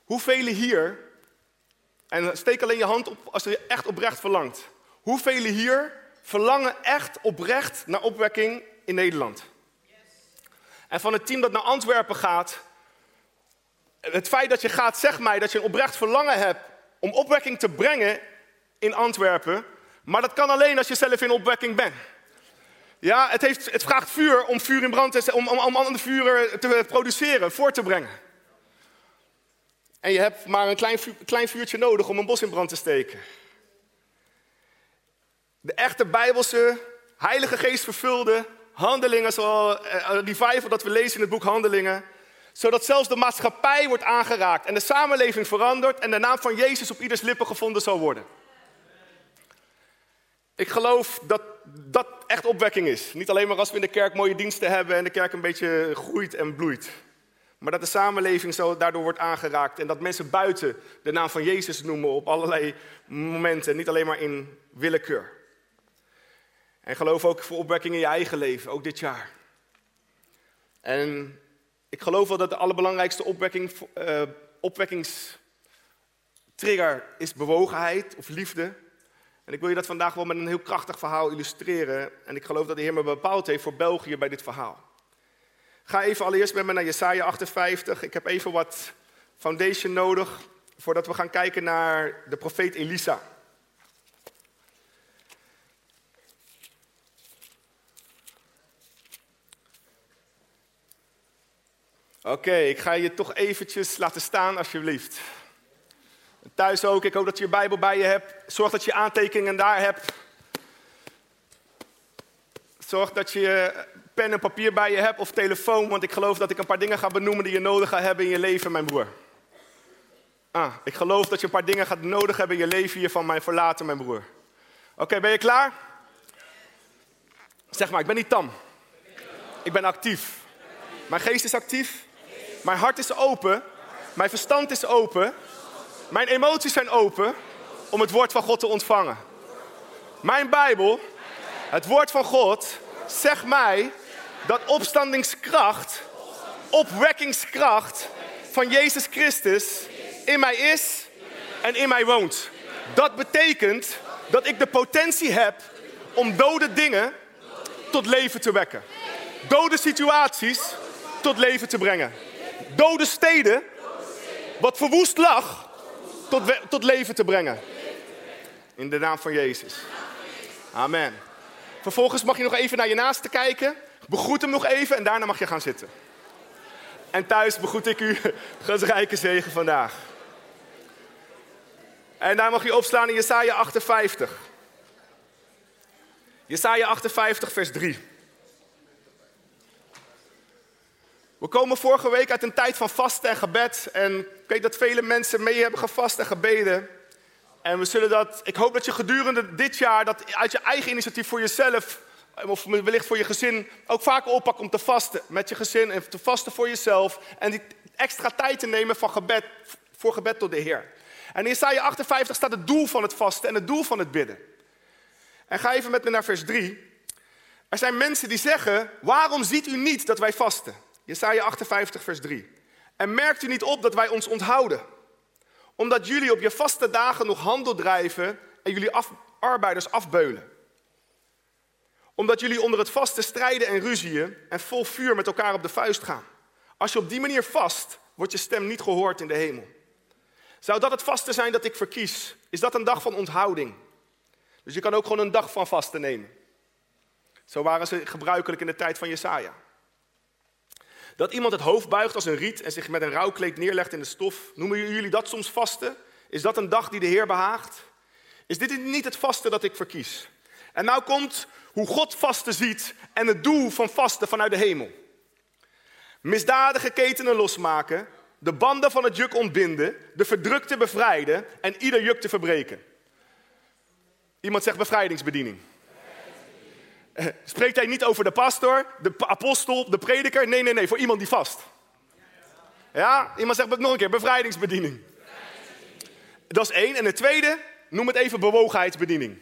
Hoeveel hier, en steek alleen je hand op als je echt oprecht verlangt. Hoeveel hier verlangen echt oprecht naar opwekking in Nederland? En van het team dat naar Antwerpen gaat, het feit dat je gaat zegt mij dat je een oprecht verlangen hebt om opwekking te brengen in Antwerpen. Maar dat kan alleen als je zelf in opwekking bent. Ja, het vraagt vuur om vuur in brand te, om andere vuren te produceren, voor te brengen. En je hebt maar een klein vuurtje nodig om een bos in brand te steken. De echte Bijbelse, Heilige Geest vervulde handelingen, zoals revival dat we lezen in het boek Handelingen, zodat zelfs de maatschappij wordt aangeraakt en de samenleving verandert en de naam van Jezus op ieders lippen gevonden zal worden. Ik geloof dat dat echt opwekking is. Niet alleen maar als we in de kerk mooie diensten hebben en de kerk een beetje groeit en bloeit. Maar dat de samenleving zo daardoor wordt aangeraakt en dat mensen buiten de naam van Jezus noemen op allerlei momenten, niet alleen maar in willekeur. En geloof ook voor opwekking in je eigen leven, ook dit jaar. En ik geloof wel dat de allerbelangrijkste opwekkingstrigger is bewogenheid of liefde. En ik wil je dat vandaag wel met een heel krachtig verhaal illustreren. En ik geloof dat de Heer me bepaald heeft voor België bij dit verhaal. Ga even allereerst met me naar Jesaja 58. Ik heb even wat foundation nodig voordat we gaan kijken naar de profeet Elisa. Oké, ik ga je toch eventjes laten staan alsjeblieft. Thuis ook, ik hoop dat je je Bijbel bij je hebt. Zorg dat je aantekeningen daar hebt. Zorg dat je pen en papier bij je hebt of telefoon, want ik geloof dat ik een paar dingen ga benoemen die je nodig gaat hebben in je leven, mijn broer. Ik geloof dat je een paar dingen gaat nodig hebben in je leven hier van mij verlaten, mijn broer. Oké, ben je klaar? Zeg maar, ik ben niet tam. Ik ben actief. Mijn geest is actief. Mijn hart is open. Mijn verstand is open. Mijn emoties zijn open om het woord van God te ontvangen. Mijn Bijbel, het woord van God, zegt mij dat opstandingskracht, opwekkingskracht van Jezus Christus in mij is en in mij woont. Dat betekent dat ik de potentie heb om dode dingen tot leven te wekken. Dode situaties tot leven te brengen. Dode steden, wat verwoest lag, tot leven te brengen. In de naam van Jezus. Amen. Vervolgens mag je nog even naar je naaste kijken. Begroet hem nog even en daarna mag je gaan zitten. En thuis begroet ik u Gods rijke zegen vandaag. En daar mag je opslaan in Jesaja 58. Jesaja 58 vers 3. We komen vorige week uit een tijd van vasten en gebed. En ik weet dat vele mensen mee hebben gevast en gebeden. En ik hoop dat je gedurende dit jaar dat uit je eigen initiatief voor jezelf, of wellicht voor je gezin, ook vaker oppakt om te vasten met je gezin en te vasten voor jezelf. En die extra tijd te nemen voor gebed tot de Heer. En in Jesaja 58 staat het doel van het vasten en het doel van het bidden. En ga even met me naar vers 3. Er zijn mensen die zeggen, waarom ziet u niet dat wij vasten? Jesaja 58 vers 3. En merkt u niet op dat wij ons onthouden? Omdat jullie op je vaste dagen nog handel drijven en jullie arbeiders afbeulen. Omdat jullie onder het vasten strijden en ruzieën en vol vuur met elkaar op de vuist gaan. Als je op die manier vast, wordt je stem niet gehoord in de hemel. Zou dat het vasten zijn dat ik verkies? Is dat een dag van onthouding? Dus je kan ook gewoon een dag van vasten nemen. Zo waren ze gebruikelijk in de tijd van Jesaja. Dat iemand het hoofd buigt als een riet en zich met een rouwkleed neerlegt in de stof. Noemen jullie dat soms vasten? Is dat een dag die de Heer behaagt? Is dit niet het vasten dat ik verkies? En nou komt hoe God vasten ziet en het doel van vasten vanuit de hemel. Misdadige ketenen losmaken, de banden van het juk ontbinden, de verdrukte bevrijden en ieder juk te verbreken. Iemand zegt bevrijdingsbediening. Spreekt hij niet over de pastor, de apostel, de prediker? Nee, voor iemand die vast. Ja, iemand zegt nog een keer, bevrijdingsbediening. Dat is 1. En het tweede, noem het even bewogenheidsbediening.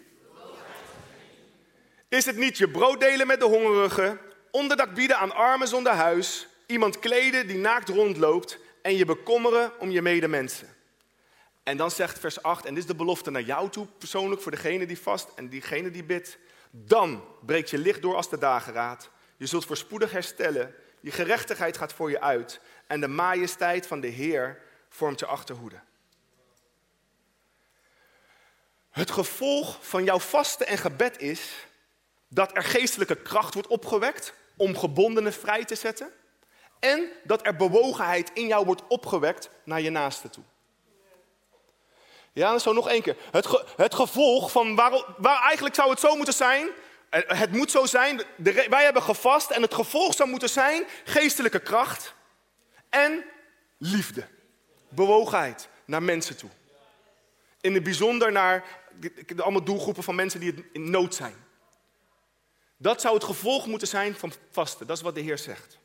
Is het niet je brood delen met de hongerigen, onderdak bieden aan armen zonder huis, iemand kleden die naakt rondloopt en je bekommeren om je medemensen. En dan zegt vers 8, en dit is de belofte naar jou toe persoonlijk, voor degene die vast en diegene die bidt. Dan breekt je licht door als de dageraad. Je zult voorspoedig herstellen. Je gerechtigheid gaat voor je uit. En de majesteit van de Heer vormt je achterhoede. Het gevolg van jouw vasten en gebed is dat er geestelijke kracht wordt opgewekt om gebondenen vrij te zetten. En dat er bewogenheid in jou wordt opgewekt naar je naaste toe. Ja, zo nog één keer. Het gevolg van waar eigenlijk zou het zo moeten zijn. Het moet zo zijn. Wij hebben gevast en het gevolg zou moeten zijn geestelijke kracht en liefde. Bewogenheid naar mensen toe. In het bijzonder naar allemaal doelgroepen van mensen die in nood zijn. Dat zou het gevolg moeten zijn van vasten. Dat is wat de Heer zegt.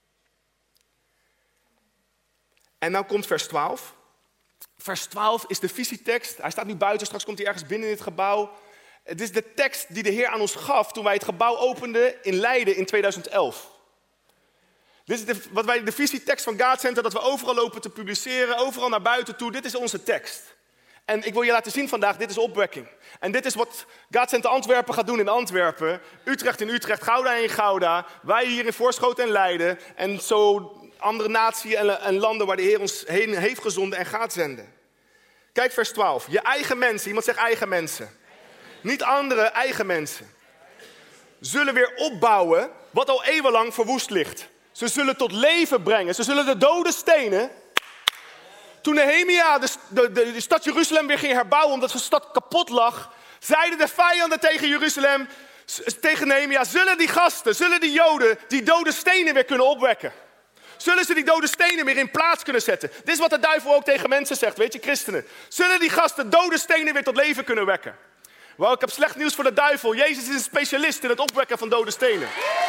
En nou komt vers 12. Vers 12 is de visietekst. Hij staat nu buiten, straks komt hij ergens binnen in het gebouw. Het is de tekst die de Heer aan ons gaf toen wij het gebouw openden in Leiden in 2011. Dit is wat wij de visietekst van God Center, dat we overal lopen te publiceren, overal naar buiten toe. Dit is onze tekst. En ik wil je laten zien vandaag, dit is opwekking. En dit is wat God Center Antwerpen gaat doen in Antwerpen. Utrecht in Utrecht, Gouda in Gouda. Wij hier in Voorschoten en Leiden. En zo andere naties en landen waar de Heer ons heen heeft gezonden en gaat zenden. Kijk vers 12. Je eigen mensen, iemand zegt eigen mensen. Niet andere, eigen mensen. Zullen weer opbouwen wat al eeuwenlang verwoest ligt. Ze zullen tot leven brengen. Ze zullen de dode stenen. Toen Nehemia de stad Jeruzalem weer ging herbouwen omdat de stad kapot lag, zeiden de vijanden tegen Jeruzalem, tegen Nehemia, zullen die gasten, zullen die Joden die dode stenen weer kunnen opwekken? Zullen ze die dode stenen weer in plaats kunnen zetten? Dit is wat de duivel ook tegen mensen zegt, weet je, christenen. Zullen die gasten dode stenen weer tot leven kunnen wekken? Wel, ik heb slecht nieuws voor de duivel. Jezus is een specialist in het opwekken van dode stenen.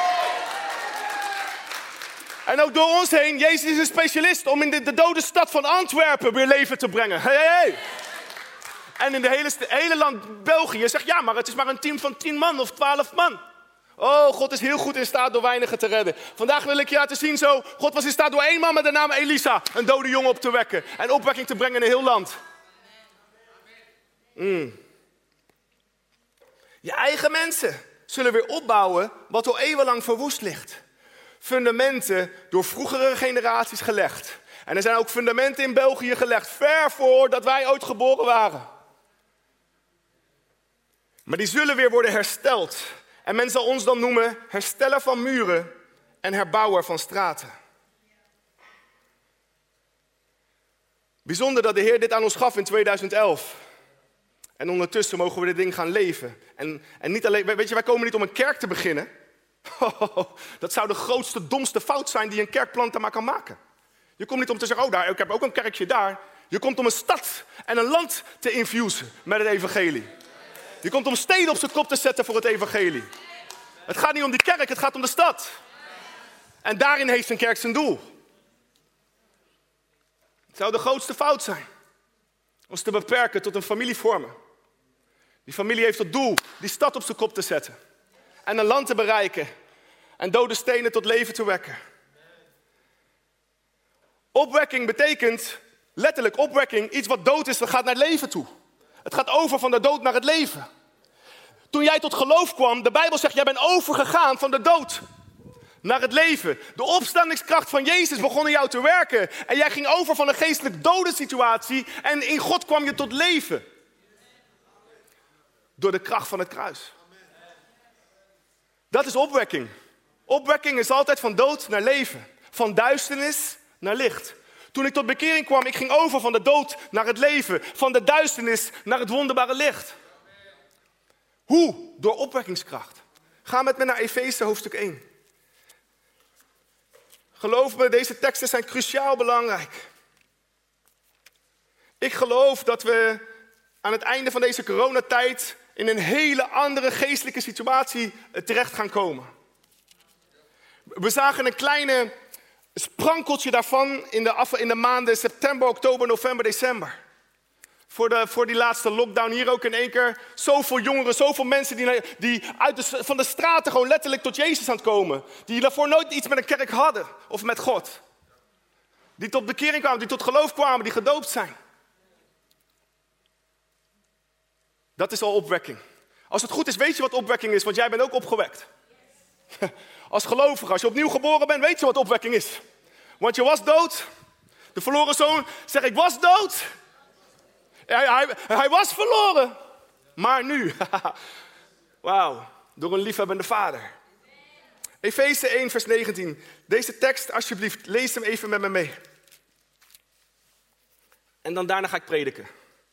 En ook door ons heen, Jezus is een specialist om in de dode stad van Antwerpen weer leven te brengen. Hey. En in de hele land België zegt, ja, maar het is maar een team van 10 man of 12 man. Oh, God is heel goed in staat door weinigen te redden. Vandaag wil ik je laten zien zo, God was in staat door 1 man met de naam Elisa een dode jongen op te wekken. En opwekking te brengen in een heel land. Je eigen mensen zullen weer opbouwen wat al eeuwenlang verwoest ligt. Fundamenten door vroegere generaties gelegd. En er zijn ook fundamenten in België gelegd, ver voordat wij ooit geboren waren. Maar die zullen weer worden hersteld. En men zal ons dan noemen hersteller van muren en herbouwer van straten. Bijzonder dat de Heer dit aan ons gaf in 2011. En ondertussen mogen we dit ding gaan leven. En niet alleen, weet je, wij komen niet om een kerk te beginnen. Dat zou de grootste, domste fout zijn die een kerkplanter maar kan maken. Je komt niet om te zeggen, oh, ik heb ook een kerkje daar. Je komt om een stad en een land te infusen met het evangelie. Je komt om steden op zijn kop te zetten voor het evangelie. Het gaat niet om die kerk, het gaat om de stad. En daarin heeft een kerk zijn doel. Het zou de grootste fout zijn. Ons te beperken tot een familievormen. Die familie heeft tot doel die stad op zijn kop te zetten. En een land te bereiken. En dode stenen tot leven te wekken. Opwekking betekent, letterlijk opwekking, iets wat dood is, dat gaat naar het leven toe. Het gaat over van de dood naar het leven. Toen jij tot geloof kwam, de Bijbel zegt, jij bent overgegaan van de dood naar het leven. De opstandingskracht van Jezus begon in jou te werken. En jij ging over van een geestelijk dode situatie en in God kwam je tot leven. Door de kracht van het kruis. Dat is opwekking. Opwekking is altijd van dood naar leven. Van duisternis naar licht. Toen ik tot bekering kwam, ik ging over van de dood naar het leven. Van de duisternis naar het wonderbare licht. Hoe? Door opwekkingskracht. Ga met me naar Efeze hoofdstuk 1. Geloof me, deze teksten zijn cruciaal belangrijk. Ik geloof dat we aan het einde van deze coronatijd in een hele andere geestelijke situatie terecht gaan komen. We zagen een kleine sprankeltje daarvan in de maanden september, oktober, november, december. Voor die laatste lockdown hier ook in één keer zoveel jongeren, zoveel mensen die van de straten gewoon letterlijk tot Jezus aan het komen. Die daarvoor nooit iets met een kerk hadden of met God. Die tot bekering kwamen, die tot geloof kwamen, die gedoopt zijn. Dat is al opwekking. Als het goed is, weet je wat opwekking is, want jij bent ook opgewekt. Als gelovige, als je opnieuw geboren bent, weet je wat opwekking is. Want je was dood. De verloren zoon zegt, ik was dood. Hij was verloren. Maar nu, wauw, door een liefhebbende vader. Efeze 1, vers 19. Deze tekst, alsjeblieft, lees hem even met me mee. En dan daarna ga ik prediken.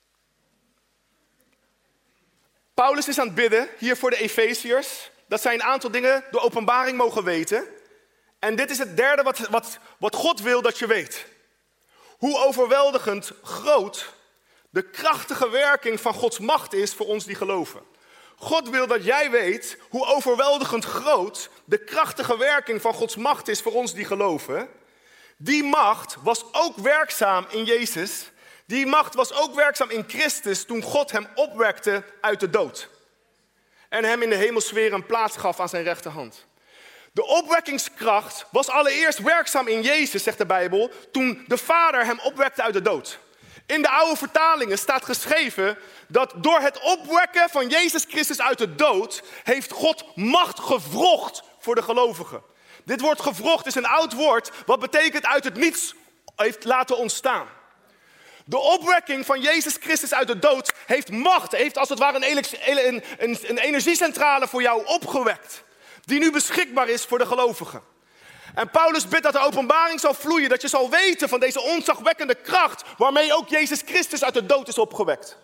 Paulus is aan het bidden, hier voor de Efeziërs, dat zij een aantal dingen door openbaring mogen weten. En dit is het derde wat God wil dat je weet. Hoe overweldigend groot de krachtige werking van Gods macht is voor ons die geloven. God wil dat jij weet hoe overweldigend groot de krachtige werking van Gods macht is voor ons die geloven. Die macht was ook werkzaam in Jezus. Die macht was ook werkzaam in Christus toen God hem opwekte uit de dood. En hem in de hemelsfeer een plaats gaf aan zijn rechterhand. De opwekkingskracht was allereerst werkzaam in Jezus, zegt de Bijbel, toen de Vader hem opwekte uit de dood. In de oude vertalingen staat geschreven dat door het opwekken van Jezus Christus uit de dood heeft God macht gewrocht voor de gelovigen. Dit woord gewrocht is een oud woord wat betekent uit het niets heeft laten ontstaan. De opwekking van Jezus Christus uit de dood heeft macht, heeft als het ware een energiecentrale voor jou opgewekt. Die nu beschikbaar is voor de gelovigen. En Paulus bidt dat de openbaring zal vloeien, dat je zal weten van deze ontzagwekkende kracht waarmee ook Jezus Christus uit de dood is opgewekt.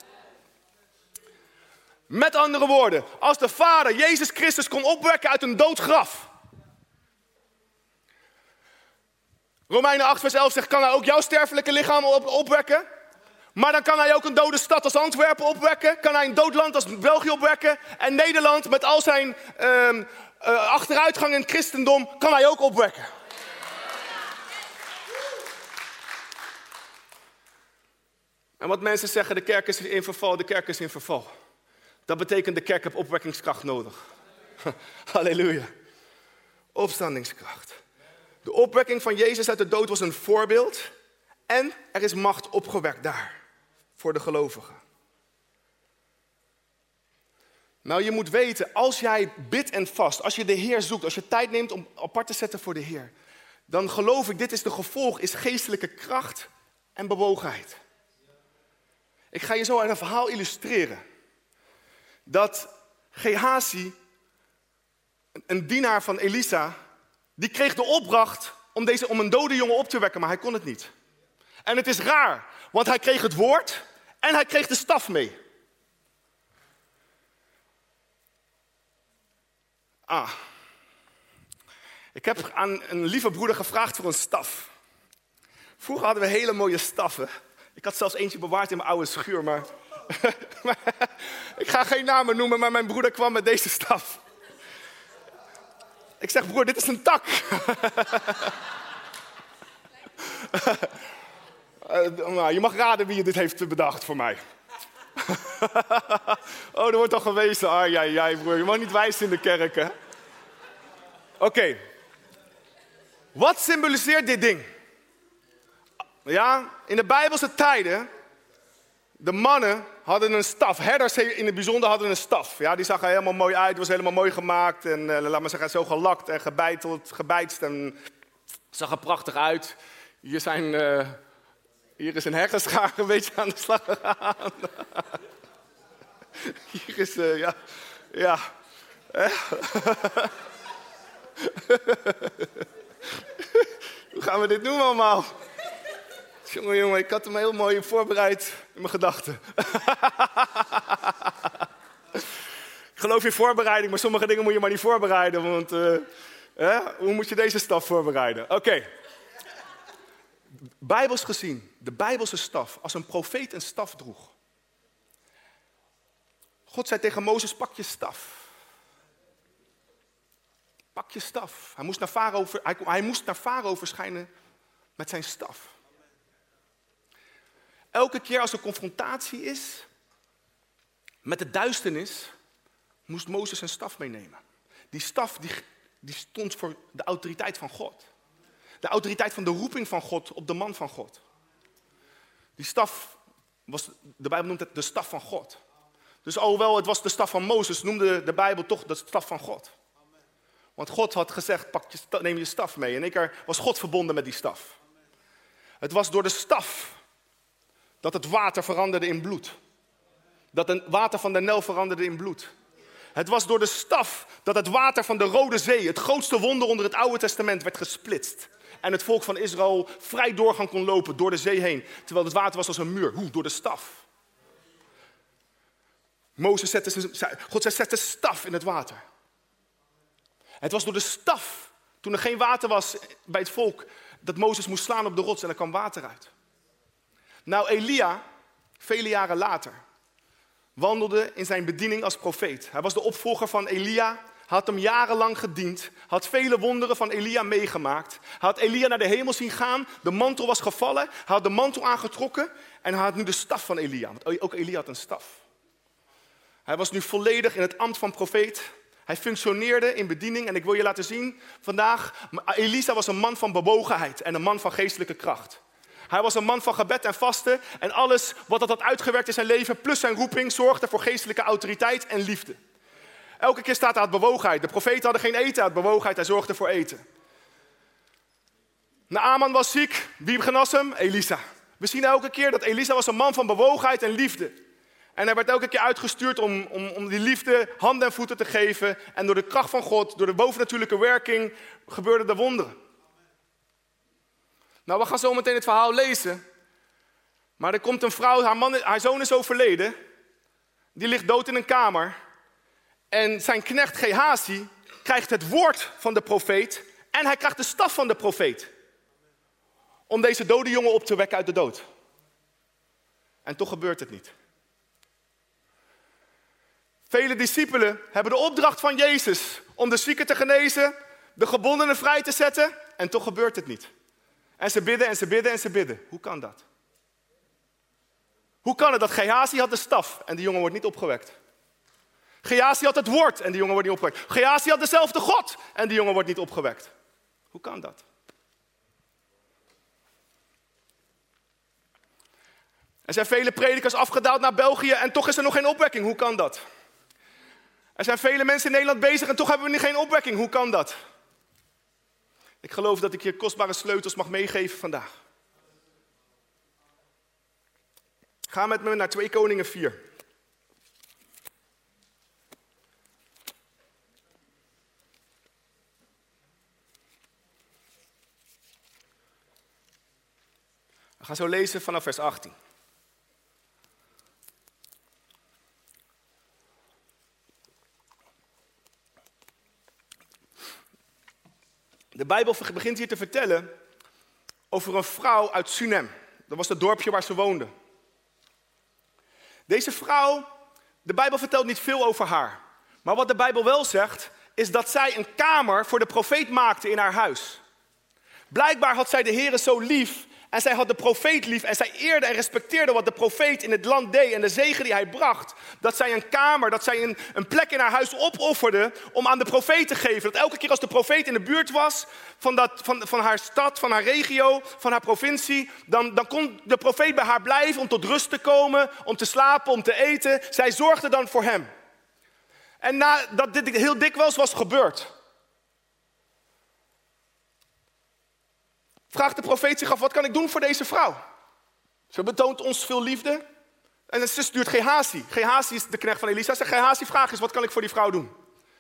Met andere woorden, als de Vader Jezus Christus kon opwekken uit een dood graf. Romeinen 8 vers 11 zegt, kan hij ook jouw sterfelijke lichaam opwekken? Maar dan kan hij ook een dode stad als Antwerpen opwekken. Kan hij een dood land als België opwekken. En Nederland met al zijn achteruitgang in het christendom kan hij ook opwekken. En wat mensen zeggen, de kerk is in verval, de kerk is in verval. Dat betekent de kerk heeft opwekkingskracht nodig. Halleluja. Opstandingskracht. De opwekking van Jezus uit de dood was een voorbeeld. En er is macht opgewekt daar. Voor de gelovigen. Nou, je moet weten, als jij bidt en vast, als je de Heer zoekt, als je tijd neemt om apart te zetten voor de Heer, dan geloof ik, dit is de gevolg, is geestelijke kracht en bewogenheid. Ik ga je zo een verhaal illustreren. Dat Gehazi, een dienaar van Elisa, die kreeg de opdracht om een dode jongen op te wekken, maar hij kon het niet. En het is raar, want hij kreeg het woord en hij kreeg de staf mee. Ik heb aan een lieve broeder gevraagd voor een staf. Vroeger hadden we hele mooie staffen. Ik had zelfs eentje bewaard in mijn oude schuur, maar ik ga geen namen noemen, maar mijn broeder kwam met deze staf. Ik zeg, broer, dit is een tak. Je mag raden wie dit heeft bedacht voor mij. Oh, er wordt al gewezen. Ai, broer, je mag niet wijzen in de kerk, hè? Oké. Wat symboliseert dit ding? Ja, in de Bijbelse tijden, de mannen hadden een staf. Herders in het bijzonder hadden een staf. Ja, die zag er helemaal mooi uit, was helemaal mooi gemaakt. En laat maar zeggen, zo gelakt en gebeiteld, gebijtst en zag er prachtig uit. Hier is een heggenschaar een beetje aan de slag gegaan. Hier is, ja. Hoe gaan we dit doen allemaal? Jongen, ik had hem heel mooi voorbereid in mijn gedachten. Ik geloof in voorbereiding, maar sommige dingen moet je maar niet voorbereiden. Want hoe moet je deze staf voorbereiden? Oké. Bijbels gezien, de Bijbelse staf, als een profeet een staf droeg. God zei tegen Mozes, pak je staf. Pak je staf. Hij moest naar Farao verschijnen met zijn staf. Elke keer als er confrontatie is met de duisternis, moest Mozes zijn staf meenemen. Die staf die stond voor de autoriteit van God. de autoriteit van de roeping van God op de man van God. Die staf, de Bijbel noemt het de staf van God. Dus alhoewel het was de staf van Mozes, noemde de Bijbel toch de staf van God. Want God had gezegd, neem je staf mee. En één keer was God verbonden met die staf. Het was door de staf dat het water veranderde in bloed. Dat het water van de Nijl veranderde in bloed. Het was door de staf dat het water van de Rode Zee, het grootste wonder onder het Oude Testament, werd gesplitst. En het volk van Israël vrij doorgang kon lopen door de zee heen. Terwijl het water was als een muur. Hoe? Door de staf. God zette staf in het water. Het was door de staf, toen er geen water was bij het volk, dat Mozes moest slaan op de rots en er kwam water uit. Nou, Elia, vele jaren later, wandelde in zijn bediening als profeet. Hij was de opvolger van Elia, had hem jarenlang gediend, had vele wonderen van Elia meegemaakt. Hij had Elia naar de hemel zien gaan, de mantel was gevallen, hij had de mantel aangetrokken en hij had nu de staf van Elia. Want ook Elia had een staf. Hij was nu volledig in het ambt van profeet. Hij functioneerde in bediening en ik wil je laten zien vandaag, Elisa was een man van bewogenheid en een man van geestelijke kracht. Hij was een man van gebed en vasten en alles wat dat had uitgewerkt in zijn leven, plus zijn roeping, zorgde voor geestelijke autoriteit en liefde. Elke keer staat hij uit bewogenheid. De profeten hadden geen eten uit bewogenheid, hij zorgde voor eten. Naaman was ziek, wie genas hem? Elisa. We zien elke keer dat Elisa was een man van bewogenheid en liefde. En hij werd elke keer uitgestuurd om die liefde handen en voeten te geven. En door de kracht van God, door de bovennatuurlijke werking, gebeurden er wonderen. Nou, we gaan zo meteen het verhaal lezen. Maar er komt een vrouw, haar zoon is overleden. Die ligt dood in een kamer. En zijn knecht Gehazi krijgt het woord van de profeet. En hij krijgt de staf van de profeet. Om deze dode jongen op te wekken uit de dood. En toch gebeurt het niet. Vele discipelen hebben de opdracht van Jezus om de zieken te genezen, de gebondenen vrij te zetten. En toch gebeurt het niet. En ze bidden en ze bidden en ze bidden. Hoe kan dat? Hoe kan het dat Gehazi had de staf en die jongen wordt niet opgewekt? Gehazi had het woord en die jongen wordt niet opgewekt. Gehazi had dezelfde God en die jongen wordt niet opgewekt. Hoe kan dat? Er zijn vele predikers afgedaald naar België en toch is er nog geen opwekking. Hoe kan dat? Er zijn vele mensen in Nederland bezig en toch hebben we nu geen opwekking. Hoe kan dat? Ik geloof dat ik je kostbare sleutels mag meegeven vandaag. Ga met me naar 2 Koningen 4. We gaan zo lezen vanaf vers 18. De Bijbel begint hier te vertellen over een vrouw uit Sunem. Dat was het dorpje waar ze woonde. Deze vrouw, de Bijbel vertelt niet veel over haar. Maar wat de Bijbel wel zegt, is dat zij een kamer voor de profeet maakte in haar huis. Blijkbaar had zij de Heere zo lief en zij had de profeet lief en zij eerde en respecteerde wat de profeet in het land deed en de zegen die hij bracht. Dat zij een kamer, dat zij een plek in haar huis opofferde om aan de profeet te geven. Dat elke keer als de profeet in de buurt was van haar stad, van haar regio, van haar provincie, dan kon de profeet bij haar blijven om tot rust te komen, om te slapen, om te eten. Zij zorgde dan voor hem. En nadat dit heel dikwijls was gebeurd, vraagt de profeet zich af, wat kan ik doen voor deze vrouw? Ze betoont ons veel liefde. En ze stuurt Gehazi. Gehazi is de knecht van Elisa. Zegt, Gehazi, vraag eens, wat kan ik voor die vrouw doen?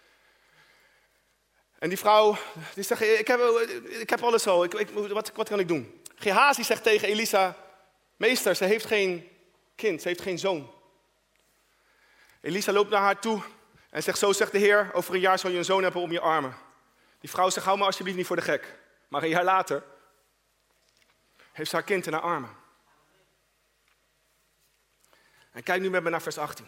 En die vrouw, die zegt, ik heb alles al. Wat kan ik doen? Gehazi zegt tegen Elisa, meester, ze heeft geen kind, ze heeft geen zoon. Elisa loopt naar haar toe en zegt, zo zegt de Heer, over een jaar zal je een zoon hebben om je armen. Die vrouw zegt, hou me alsjeblieft niet voor de gek. Maar een jaar later heeft ze haar kind in haar armen. En kijk nu met me naar vers 18.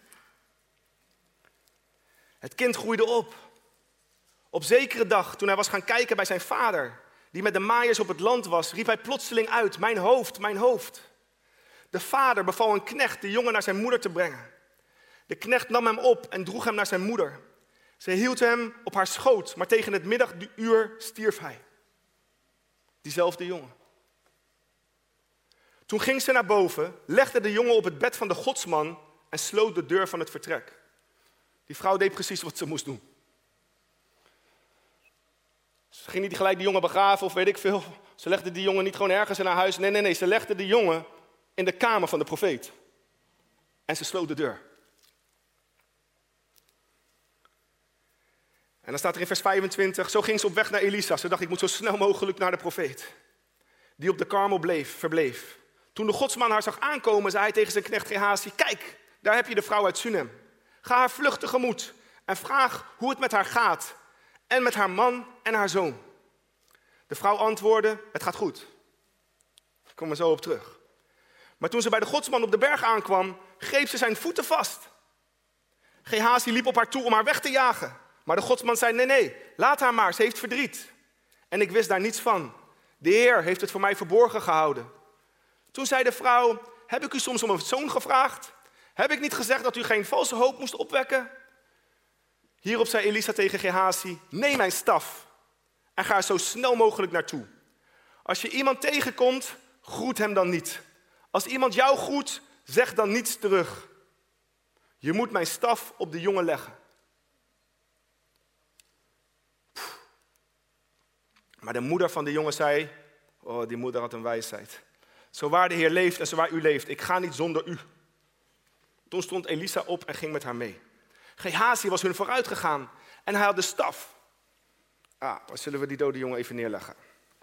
Het kind groeide op. Op zekere dag, toen hij was gaan kijken bij zijn vader, die met de maaiers op het land was, riep hij plotseling uit, mijn hoofd, mijn hoofd. De vader beval een knecht de jongen naar zijn moeder te brengen. De knecht nam hem op en droeg hem naar zijn moeder. Ze hield hem op haar schoot, maar tegen het middaguur stierf hij. Diezelfde jongen. Toen ging ze naar boven, legde de jongen op het bed van de godsman en sloot de deur van het vertrek. Die vrouw deed precies wat ze moest doen. Ze ging niet gelijk die jongen begraven of weet ik veel. Ze legde die jongen niet gewoon ergens in haar huis. Nee. Ze legde die jongen in de kamer van de profeet. En ze sloot de deur. En dan staat er in vers 25, zo ging ze op weg naar Elisa. Ze dacht, ik moet zo snel mogelijk naar de profeet. Die op de Karmel verbleef. Toen de godsman haar zag aankomen, zei hij tegen zijn knecht Gehazi, kijk, daar heb je de vrouw uit Sunem. Ga haar vlug tegemoet en vraag hoe het met haar gaat. En met haar man en haar zoon. De vrouw antwoordde, het gaat goed. Ik kom er zo op terug. Maar toen ze bij de godsman op de berg aankwam, greep ze zijn voeten vast. Gehazi liep op haar toe om haar weg te jagen. Maar de godsman zei, nee, laat haar maar, ze heeft verdriet. En ik wist daar niets van. De Heer heeft het voor mij verborgen gehouden. Toen zei de vrouw, heb ik u soms om een zoon gevraagd? Heb ik niet gezegd dat u geen valse hoop moest opwekken? Hierop zei Elisa tegen Gehazi, neem mijn staf en ga er zo snel mogelijk naartoe. Als je iemand tegenkomt, groet hem dan niet. Als iemand jou groet, zeg dan niets terug. Je moet mijn staf op de jongen leggen. Maar de moeder van de jongen zei, oh, die moeder had een wijsheid. Zo waar de Heer leeft en zo waar u leeft, ik ga niet zonder u. Toen stond Elisa op en ging met haar mee. Gehazi was hun vooruit gegaan en hij had de staf. Dan zullen we die dode jongen even neerleggen.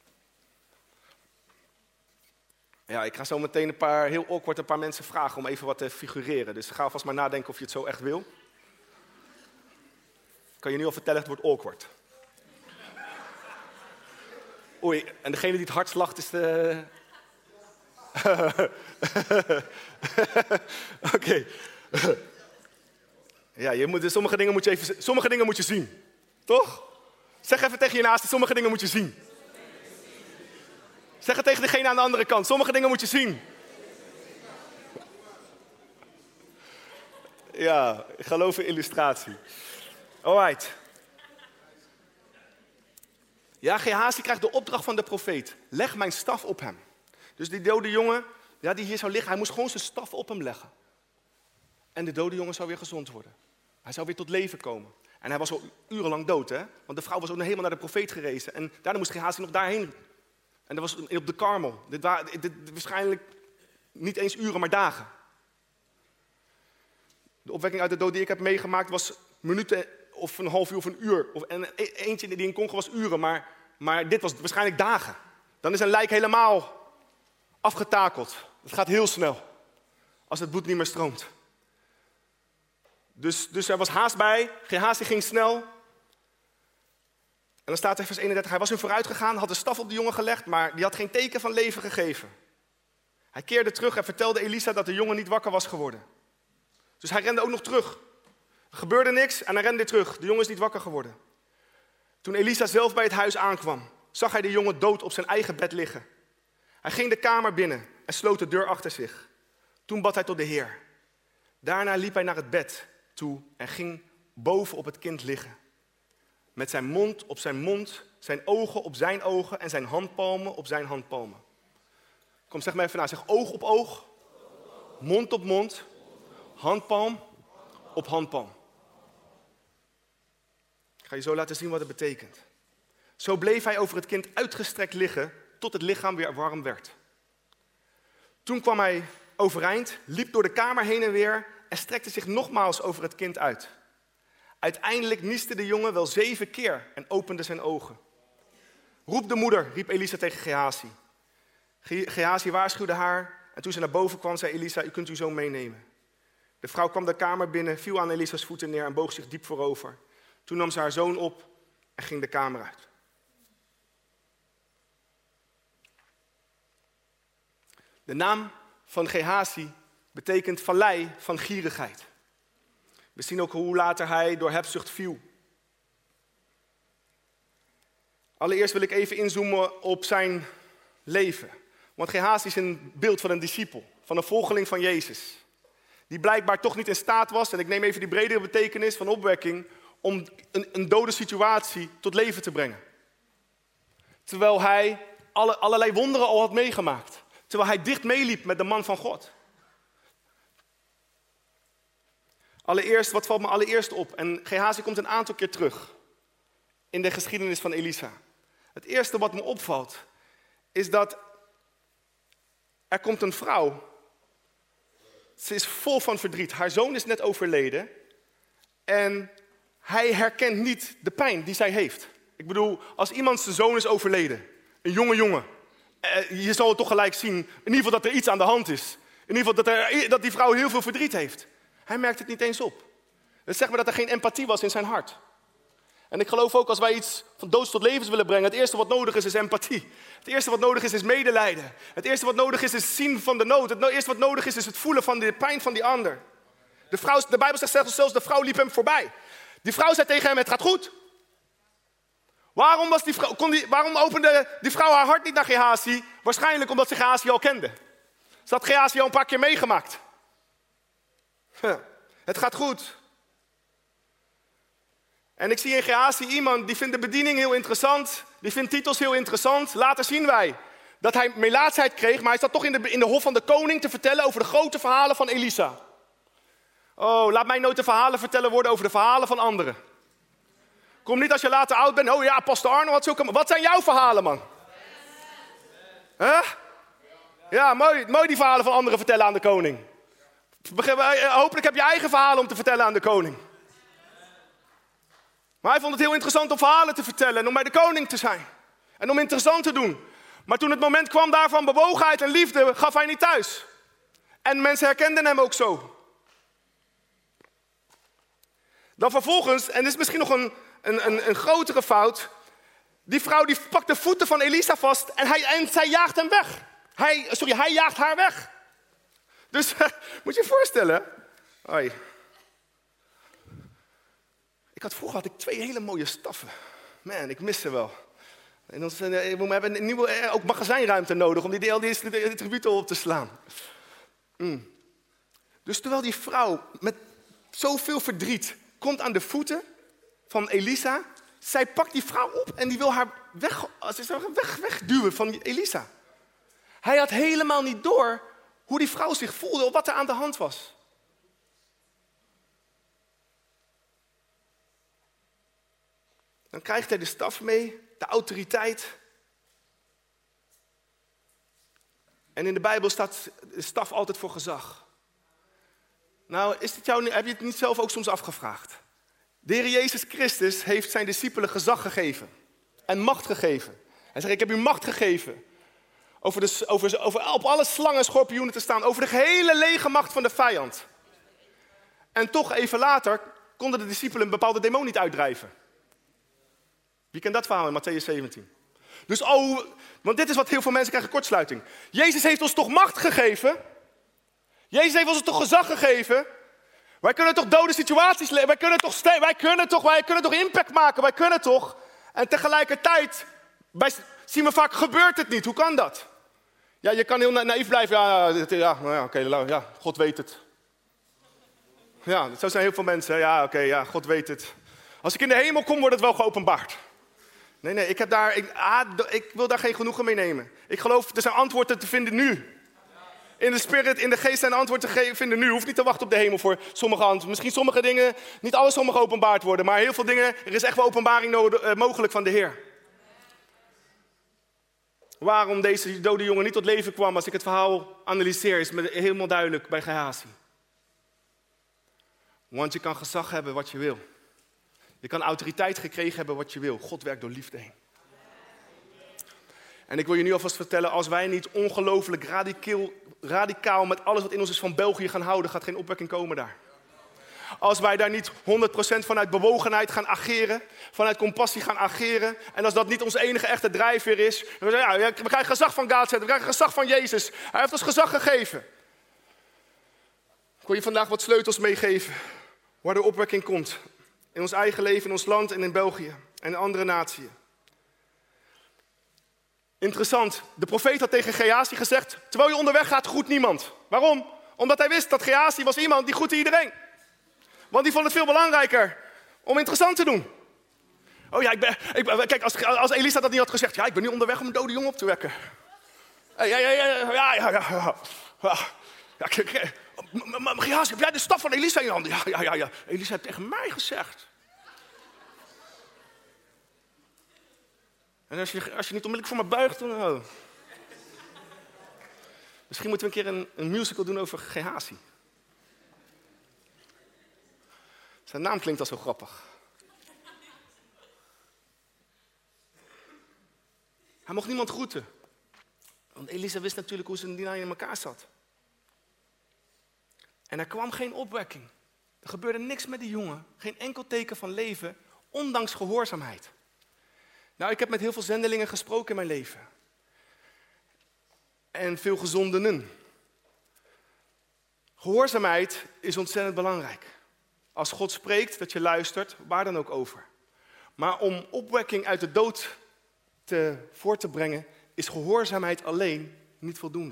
Ja, ik ga zo meteen heel awkward een paar mensen vragen om even wat te figureren. Dus ga alvast maar nadenken of je het zo echt wil. Ik kan je nu al vertellen, het wordt awkward. Oei, en degene die het hardst lacht is de... Oké. Ja, sommige dingen moet je zien. Toch? Zeg even tegen je naaste, sommige dingen moet je zien. Zeg het tegen degene aan de andere kant, sommige dingen moet je zien. Ja, ik geloof in illustratie. Alright. Ja, Gehazi krijgt de opdracht van de profeet. Leg mijn staf op hem. Dus die dode jongen, ja, die hier zou liggen, hij moest gewoon zijn staf op hem leggen. En de dode jongen zou weer gezond worden. Hij zou weer tot leven komen. En hij was al urenlang dood, hè? Want de vrouw was ook nog helemaal naar de profeet gerezen. En daarna moest Gehazi nog daarheen. En dat was op de Karmel. Dit waarschijnlijk niet eens uren, maar dagen. De opwekking uit de dood die ik heb meegemaakt was minuten of een half uur of een uur. En eentje die in Congo was uren, maar dit was waarschijnlijk dagen. Dan is een lijk helemaal afgetakeld. Het gaat heel snel. Als het bloed niet meer stroomt. Dus er was haast bij. Gehazi ging snel. En dan staat er vers 31. Hij was hun vooruit gegaan, had de staf op de jongen gelegd, maar die had geen teken van leven gegeven. Hij keerde terug en vertelde Elisa dat de jongen niet wakker was geworden. Dus hij rende ook nog terug. Er gebeurde niks en hij rende weer terug. De jongen is niet wakker geworden. Toen Elisa zelf bij het huis aankwam, zag hij de jongen dood op zijn eigen bed liggen. Hij ging de kamer binnen en sloot de deur achter zich. Toen bad hij tot de Heer. Daarna liep hij naar het bed toe en ging boven op het kind liggen. Met zijn mond op zijn mond, zijn ogen op zijn ogen en zijn handpalmen op zijn handpalmen. Kom, zeg maar even na. Zeg oog op oog, mond op mond, handpalm op handpalm. Ik ga je zo laten zien wat het betekent. Zo bleef hij over het kind uitgestrekt liggen tot het lichaam weer warm werd. Toen kwam hij overeind, liep door de kamer heen en weer en strekte zich nogmaals over het kind uit. Uiteindelijk nieste de jongen wel 7 keer en opende zijn ogen. Roep de moeder, riep Elisa tegen Gehazi. Gehazi waarschuwde haar en toen ze naar boven kwam, zei Elisa, u kunt uw zoon meenemen. De vrouw kwam de kamer binnen, viel aan Elisa's voeten neer en boog zich diep voorover. Toen nam ze haar zoon op en ging de kamer uit. De naam van Gehazi betekent vallei van gierigheid. We zien ook hoe later hij door hebzucht viel. Allereerst wil ik even inzoomen op zijn leven. Want Gehazi is een beeld van een discipel, van een volgeling van Jezus. Die blijkbaar toch niet in staat was, en ik neem even die bredere betekenis van opwekking, om een dode situatie tot leven te brengen. Terwijl hij allerlei wonderen al had meegemaakt. Terwijl hij dicht meeliep met de man van God. Allereerst, wat valt me allereerst op? En Gehazi komt een aantal keer terug in de geschiedenis van Elisa. Het eerste wat me opvalt, is dat er komt een vrouw. Ze is vol van verdriet. Haar zoon is net overleden. En hij herkent niet de pijn die zij heeft. Ik bedoel, als iemand zijn zoon is overleden, een jonge jongen, je zal het toch gelijk zien, in ieder geval dat er iets aan de hand is. In ieder geval dat die vrouw heel veel verdriet heeft. Hij merkt het niet eens op. Dat zegt maar dat er geen empathie was in zijn hart. En ik geloof ook als wij iets van doods tot levens willen brengen, het eerste wat nodig is empathie. Het eerste wat nodig is medelijden. Het eerste wat nodig is zien van de nood. Het eerste wat nodig is het voelen van de pijn van die ander. De Bijbel zegt zelfs, de vrouw liep hem voorbij. Die vrouw zei tegen hem, het gaat goed. Waarom opende die vrouw haar hart niet naar Gehazi? Waarschijnlijk omdat ze Gehazi al kende. Ze had Gehazi al een paar keer meegemaakt. Het gaat goed. En ik zie in Gehazi iemand die vindt de bediening heel interessant. Die vindt titels heel interessant. Later zien wij dat hij melaatsheid kreeg. Maar hij zat toch in de hof van de koning te vertellen over de grote verhalen van Elisa. Oh, laat mij nooit de verhalen vertellen worden over de verhalen van anderen. Kom niet als je later oud bent. Oh ja, pastor Arno had zulke... Wat zijn jouw verhalen, man? Huh? Ja, mooi die verhalen van anderen vertellen aan de koning. Hopelijk heb je eigen verhalen om te vertellen aan de koning. Maar hij vond het heel interessant om verhalen te vertellen en om bij de koning te zijn. En om interessant te doen. Maar toen het moment kwam daarvan bewogenheid en liefde, gaf hij niet thuis. En mensen herkenden hem ook zo. Dan vervolgens, en dit is misschien nog een grotere fout. Die vrouw die pakt de voeten van Elisa vast en zij jaagt hem weg. Hij jaagt haar weg. Dus moet je je voorstellen. Hoi. Vroeger had ik 2 hele mooie staffen. Man, ik mis ze wel. En we hebben een nieuwe ook magazijnruimte nodig om die attributen op te slaan. Dus terwijl die vrouw met zoveel verdriet komt aan de voeten van Elisa, zij pakt die vrouw op en die wil haar wegduwen van Elisa. Hij had helemaal niet door hoe die vrouw zich voelde of wat er aan de hand was. Dan krijgt hij de staf mee, de autoriteit. En in de Bijbel staat de staf altijd voor gezag. Nou, heb je het niet zelf ook soms afgevraagd? De Heer Jezus Christus heeft zijn discipelen gezag gegeven. En macht gegeven. Hij zegt, ik heb u macht gegeven. Over op alle slangen en schorpioenen te staan. Over de gehele legermacht van de vijand. En toch even later konden de discipelen een bepaalde demon niet uitdrijven. Wie kent dat verhaal in Mattheüs 17? Dus want dit is wat heel veel mensen krijgen, kortsluiting. Jezus heeft ons toch macht gegeven? Jezus heeft ons toch gezag gegeven? Wij kunnen toch dode situaties leven? Wij kunnen toch impact maken? Wij kunnen toch? En tegelijkertijd zien we vaak, gebeurt het niet. Hoe kan dat? Ja, je kan heel naïef blijven. Ja, God weet het. Ja, zo zijn heel veel mensen. Ja, God weet het. Als ik in de hemel kom, wordt het wel geopenbaard. Nee, ik wil daar geen genoegen mee nemen. Ik geloof, er zijn antwoorden te vinden nu. In de spirit, in de geest zijn antwoorden te vinden nu. Hoeft niet te wachten op de hemel voor sommige antwoorden. Misschien sommige dingen, niet alles zal geopenbaard worden. Maar heel veel dingen, er is echt wel openbaring mogelijk van de Heer. Waarom deze dode jongen niet tot leven kwam, als ik het verhaal analyseer, is me helemaal duidelijk bij Gehazi. Want je kan gezag hebben wat je wil. Je kan autoriteit gekregen hebben wat je wil. God werkt door liefde heen. En ik wil je nu alvast vertellen, als wij niet ongelooflijk radicaal met alles wat in ons is van België gaan houden, gaat geen opwekking komen daar. Als wij daar niet 100% vanuit bewogenheid gaan ageren, vanuit compassie gaan ageren, en als dat niet ons enige echte drijfveer is, dan we krijgen gezag van God, we krijgen gezag van Jezus. Hij heeft ons gezag gegeven. Ik wil je vandaag wat sleutels meegeven, waar de opwekking komt. In ons eigen leven, in ons land en in België en in andere naties. Interessant, de profeet had tegen Gehazi gezegd, terwijl je onderweg gaat, groet niemand. Waarom? Omdat hij wist dat Gehazi was iemand die groette iedereen. Want die vond het veel belangrijker om interessant te doen. Oh ja, kijk, als Elisa dat niet had gezegd. Ja, ik ben nu onderweg om een dode jongen op te wekken. Ja. Gehazi, heb jij de staf van Elisa in je handen? Ja. Elisa heeft tegen mij gezegd. En als je niet onmiddellijk voor me buigt, dan... Oh. Misschien moeten we een keer een musical doen over Gehazi. Zijn naam klinkt al zo grappig. Hij mocht niemand groeten. Want Elisa wist natuurlijk hoe zijn dienaar in elkaar zat. En er kwam geen opwekking. Er gebeurde niks met die jongen. Geen enkel teken van leven, ondanks gehoorzaamheid. Nou, ik heb met heel veel zendelingen gesproken in mijn leven. En veel gezondenen. Gehoorzaamheid is ontzettend belangrijk. Als God spreekt, dat je luistert, waar dan ook over. Maar om opwekking uit de dood voor te brengen, is gehoorzaamheid alleen niet voldoende.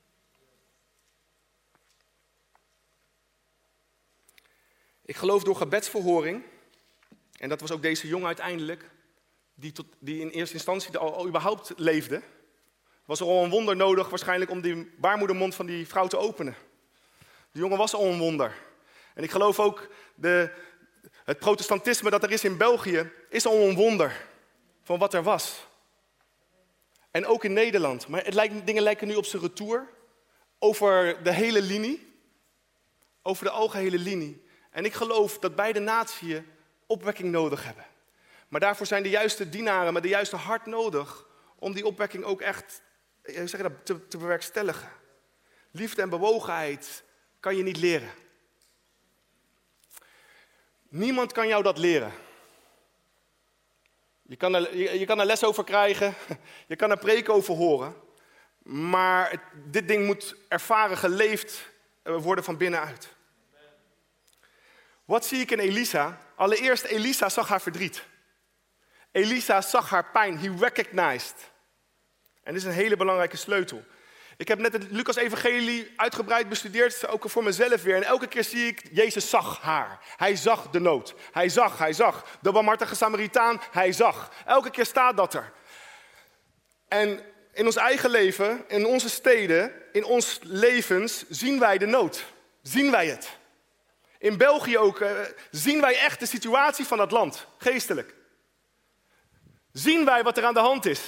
Ik geloof door gebedsverhoring, en dat was ook deze jongen uiteindelijk, die in eerste instantie al überhaupt leefde, was er al een wonder nodig waarschijnlijk om die baarmoedermond van die vrouw te openen. De jongen was al een wonder. En ik geloof ook, het protestantisme dat er is in België, is al een wonder van wat er was. En ook in Nederland. Maar dingen lijken nu op zijn retour. Over de hele linie. Over de algehele linie. En ik geloof dat beide naties opwekking nodig hebben. Maar daarvoor zijn de juiste dienaren met de juiste hart nodig om die opwekking ook echt te bewerkstelligen. Liefde en bewogenheid kan je niet leren. Niemand kan jou dat leren. Je kan er les over krijgen, je kan er preken over horen. Maar dit ding moet ervaren, geleefd worden van binnenuit. Wat zie ik in Elisa? Allereerst, Elisa zag haar verdriet. Elisa zag haar pijn, he recognized. En dit is een hele belangrijke sleutel. Ik heb net het Lucas-evangelie uitgebreid bestudeerd, ook voor mezelf weer. En elke keer zie ik, Jezus zag haar. Hij zag de nood. Hij zag. De barmhartige Samaritaan, hij zag. Elke keer staat dat er. En in ons eigen leven, in onze steden, in ons levens, zien wij de nood. Zien wij het. In België ook zien wij echt de situatie van het land, geestelijk. Zien wij wat er aan de hand is.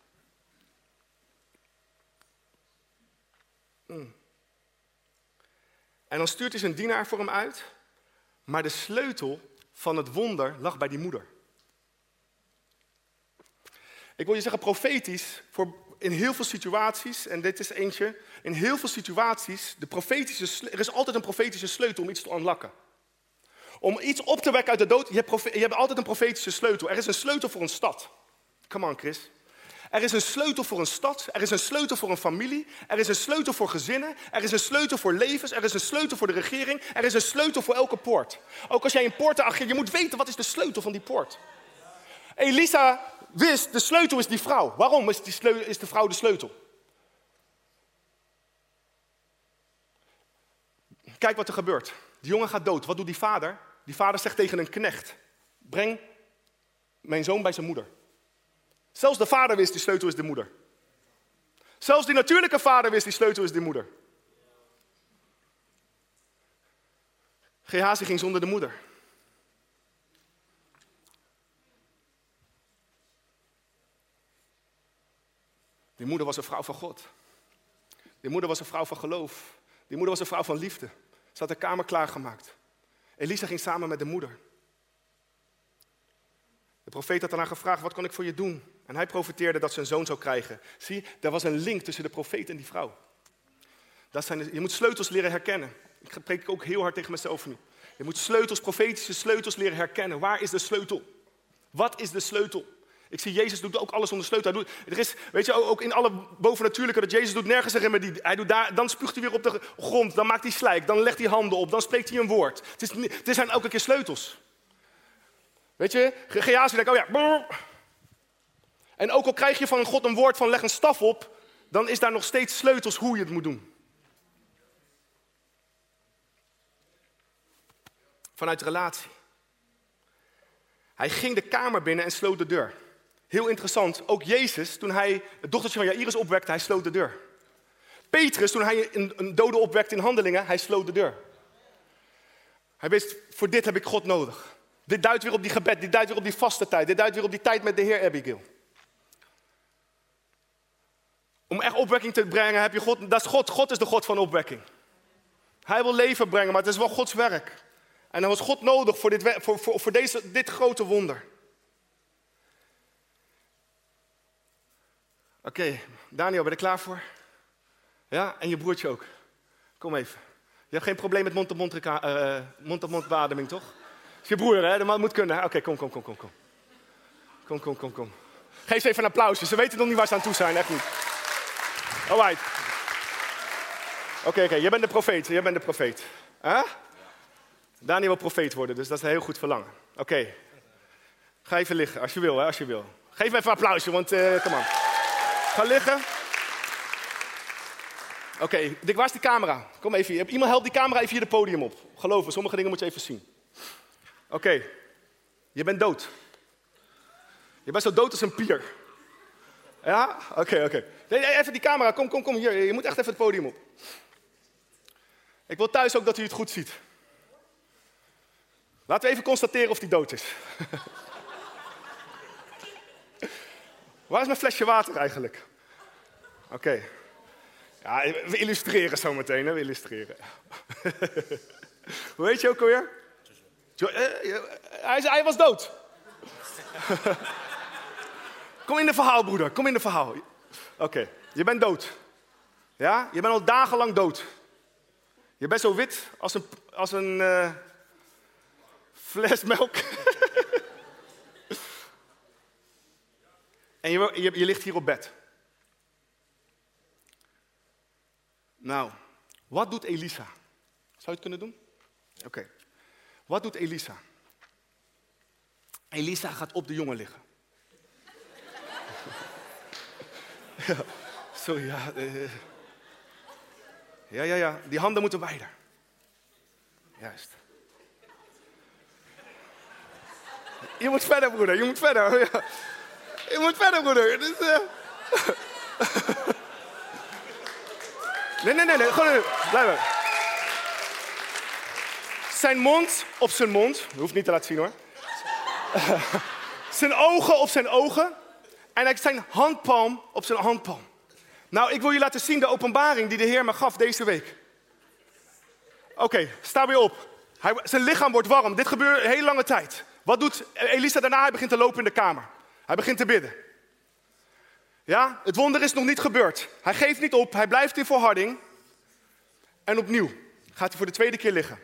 En dan stuurt hij zijn dienaar voor hem uit. Maar de sleutel van het wonder lag bij die moeder. Ik wil je zeggen, profetisch, in heel veel situaties, en dit is eentje, in heel veel situaties, er is altijd een profetische sleutel om iets te ontlakken. Om iets op te wekken uit de dood, je hebt altijd een profetische sleutel. Er is een sleutel voor een stad. Come on, Chris. Er is een sleutel voor een stad, er is een sleutel voor een familie, er is een sleutel voor gezinnen, er is een sleutel voor levens, er is een sleutel voor de regering, er is een sleutel voor elke poort. Ook als jij een poort achter, je moet weten wat is de sleutel van die poort. Elisa wist, de sleutel is die vrouw. Waarom is de vrouw de sleutel? Kijk wat er gebeurt. Die jongen gaat dood. Wat doet die vader? Die vader zegt tegen een knecht, breng mijn zoon bij zijn moeder. Zelfs de vader wist, die sleutel is de moeder. Zelfs die natuurlijke vader wist, die sleutel is de moeder. Gehazi ging zonder de moeder. Die moeder was een vrouw van God. Die moeder was een vrouw van geloof. Die moeder was een vrouw van liefde. Ze had de kamer klaargemaakt. Elisa ging samen met de moeder. De profeet had aan haar gevraagd, wat kan ik voor je doen? En hij profeteerde dat ze een zoon zou krijgen. Zie, er was een link tussen de profeet en die vrouw. Je moet sleutels leren herkennen. Ik spreek ook heel hard tegen mezelf nu. Je moet sleutels, profetische sleutels leren herkennen. Waar is de sleutel? Wat is de sleutel? Ik zie, Jezus doet ook alles zonder sleutel. Er is, weet je, ook in alle bovennatuurlijke dat Jezus doet nergens een remedie. Hij doet daar, dan spuugt hij weer op de grond, dan maakt hij slijk, dan legt hij handen op, dan spreekt hij een woord. Het zijn elke keer sleutels. Weet je, Gehazi denkt, oh ja. Brrr. En ook al krijg je van God een woord van leg een staf op, dan is daar nog steeds sleutels hoe je het moet doen. Vanuit relatie. Hij ging de kamer binnen en sloot de deur. Heel interessant, ook Jezus, toen hij het dochtertje van Jairus opwekte, hij sloot de deur. Petrus, toen hij een dode opwekte in Handelingen, hij sloot de deur. Hij wist, voor dit heb ik God nodig. Dit duidt weer op die gebed, dit duidt weer op die vaste tijd, dit duidt weer op die tijd met de Heer, Abigail. Om echt opwekking te brengen heb je God, dat is God. God is de God van opwekking. Hij wil leven brengen, maar het is wel Gods werk. En dan was God nodig voor dit grote wonder. Oké, Daniel, ben je er klaar voor? Ja, en je broertje ook. Kom even. Je hebt geen probleem met mond-op-mond beademing, toch? Is je broer, hè? Dat moet kunnen. Oké, kom. Kom. Geef ze even een applausje. Ze weten nog niet waar ze aan toe zijn, echt niet. Alright. Oké, je bent de profeet. Huh? Daniel wil profeet worden, dus dat is een heel goed verlangen. Oké. Ga even liggen, als je wil, hè, als je wil. Geef me even een applausje, want kom aan. Ga liggen. Oké, Dick, waar is die camera? Kom even hier. Iemand helpt die camera even hier het podium op. Geloof me, sommige dingen moet je even zien. Oké. Je bent dood. Je bent zo dood als een pier. Ja? Oké. Nee, even die camera, kom hier. Je moet echt even het podium op. Ik wil thuis ook dat u het goed ziet. Laten we even constateren of hij dood is. Waar is mijn flesje water eigenlijk? Oké. Ja, we illustreren zo meteen, hè? We illustreren. Hoe heet je ook alweer? Hij was dood. Kom in de verhaal, broeder. Kom in de verhaal. Oké, je bent dood. Ja? Je bent al dagenlang dood. Je bent zo wit als een fles melk. En je ligt hier op bed. Nou, wat doet Elisa? Zou je het kunnen doen? Oké. Wat doet Elisa? Elisa gaat op de jongen liggen. Ja, sorry, ja. Ja. Die handen moeten wijder. Juist. Je moet verder, broeder. Je moet verder. Ja. Je moet verder, broeder. Dus, Nee. Gewoon blijven. Zijn mond op zijn mond. Je hoeft niet te laten zien, hoor. Zijn ogen op zijn ogen. En zijn handpalm op zijn handpalm. Nou, ik wil je laten zien de openbaring die de Heer me gaf deze week. Oké, sta weer op. Zijn lichaam wordt warm. Dit gebeurt een hele lange tijd. Wat doet Elisa daarna? Hij begint te lopen in de kamer. Hij begint te bidden. Ja, het wonder is nog niet gebeurd. Hij geeft niet op. Hij blijft in volharding. En opnieuw gaat hij voor de tweede keer liggen.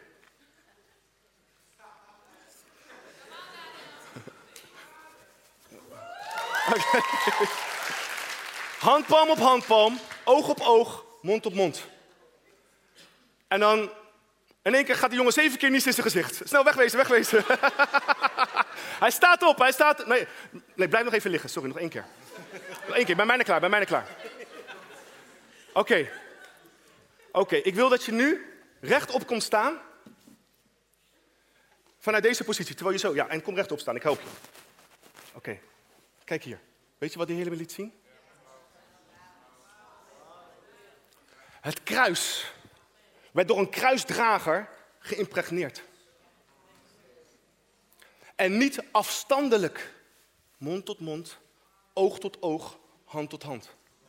Okay. Handpalm op handpalm, oog op oog, mond op mond. En dan, in één keer gaat die jongen 7 keer niezen in zijn gezicht. Snel, wegwezen. Hij staat op, Nee, blijf nog even liggen. Sorry, nog 1 keer. Nog 1 keer, bij mij klaar. Oké, ik wil dat je nu rechtop komt staan. Vanuit deze positie, terwijl je zo... Ja, en kom rechtop staan, ik help je. Oké. Kijk hier. Weet je wat de Heer me liet zien? Het kruis werd door een kruisdrager geïmpregneerd. En niet afstandelijk. Mond tot mond, oog tot oog, hand tot hand.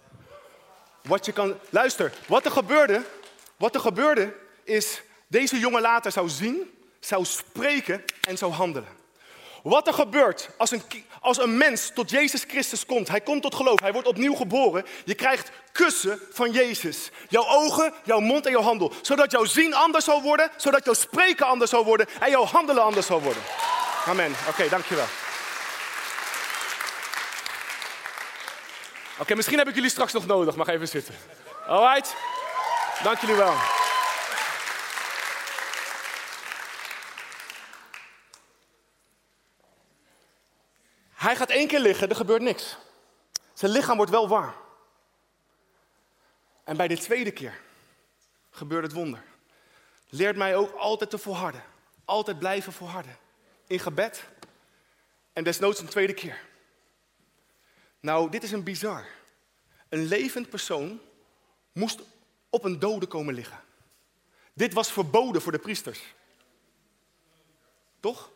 Luister, wat er gebeurde is... Deze jongen later zou zien, zou spreken en zou handelen. Wat er gebeurt als een mens tot Jezus Christus komt. Hij komt tot geloof, hij wordt opnieuw geboren. Je krijgt kussen van Jezus. Jouw ogen, jouw mond en jouw handel. Zodat jouw zien anders zal worden. Zodat jouw spreken anders zal worden. En jouw handelen anders zal worden. Amen. Oké, dankjewel. Oké, misschien heb ik jullie straks nog nodig. Mag even zitten. Alright. Dank jullie wel. Hij gaat 1 keer liggen, er gebeurt niks. Zijn lichaam wordt wel warm. En bij de tweede keer gebeurt het wonder. Leert mij ook altijd te volharden. Altijd blijven volharden. In gebed En desnoods een tweede keer. Nou, dit is een bizar. Een levend persoon moest op een dode komen liggen. Dit was verboden voor de priesters. Toch?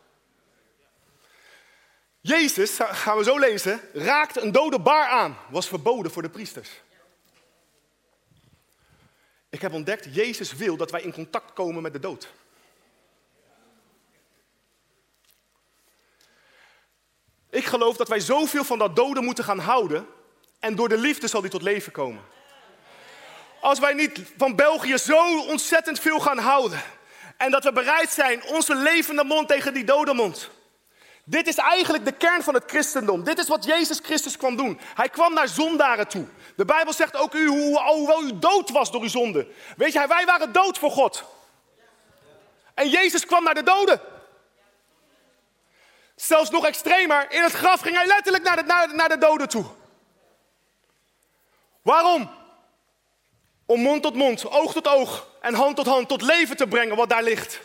Jezus, gaan we zo lezen, raakte een dode bar aan. Was verboden voor de priesters. Ik heb ontdekt, Jezus wil dat wij in contact komen met de dood. Ik geloof dat wij zoveel van dat dode moeten gaan houden. En door de liefde zal die tot leven komen. Als wij niet van België zo ontzettend veel gaan houden. En dat we bereid zijn onze levende mond tegen die dode mond. Dit is eigenlijk de kern van het christendom. Dit is wat Jezus Christus kwam doen. Hij kwam naar zondaren toe. De Bijbel zegt ook hoewel u dood was door uw zonde. Weet je, wij waren dood voor God. En Jezus kwam naar de doden. Zelfs nog extremer, in het graf ging hij letterlijk naar de doden toe. Waarom? Om mond tot mond, oog tot oog en hand tot leven te brengen wat daar ligt.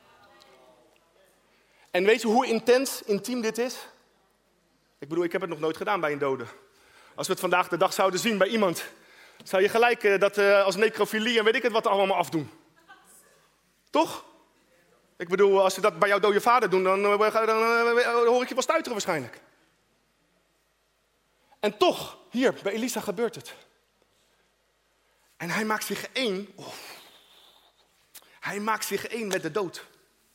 En weet je hoe intiem dit is? Ik bedoel, ik heb het nog nooit gedaan bij een dode. Als we het vandaag de dag zouden zien bij iemand, zou je gelijk dat als necrofilie en weet ik het wat allemaal afdoen. Toch? Ik bedoel, als ze dat bij jouw dode vader doen, dan hoor ik je wel stuiteren waarschijnlijk. En toch, hier bij Elisa gebeurt het. En hij maakt zich één. Oh. Hij maakt zich één met de dood.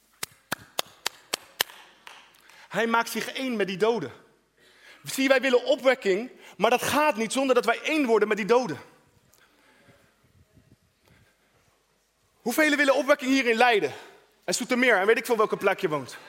Hij maakt zich één met die doden. Zie, wij willen opwekking, maar dat gaat niet zonder dat wij één worden met die doden. Hoeveel willen opwekking hier in Leiden? En Zoetermeer, en weet ik veel welke plek je woont.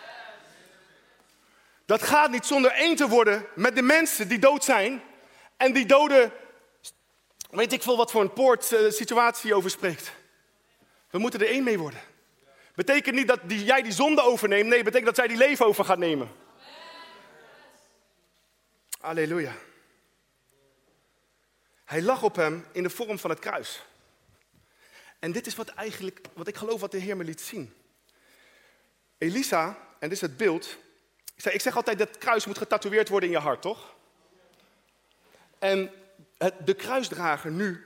Dat gaat niet zonder één te worden met de mensen die dood zijn. En die doden, weet ik veel wat voor een poortsituatie over spreekt. We moeten er één mee worden. Betekent niet dat jij die zonde overneemt. Nee, betekent dat zij die leven over gaat nemen. Halleluja. Hij lag op hem in de vorm van het kruis. En dit is wat ik geloof wat de Heer me liet zien. Elisa, en dit is het beeld. Ik zeg altijd dat het kruis moet getatoeëerd worden in je hart, toch? En de kruisdrager nu,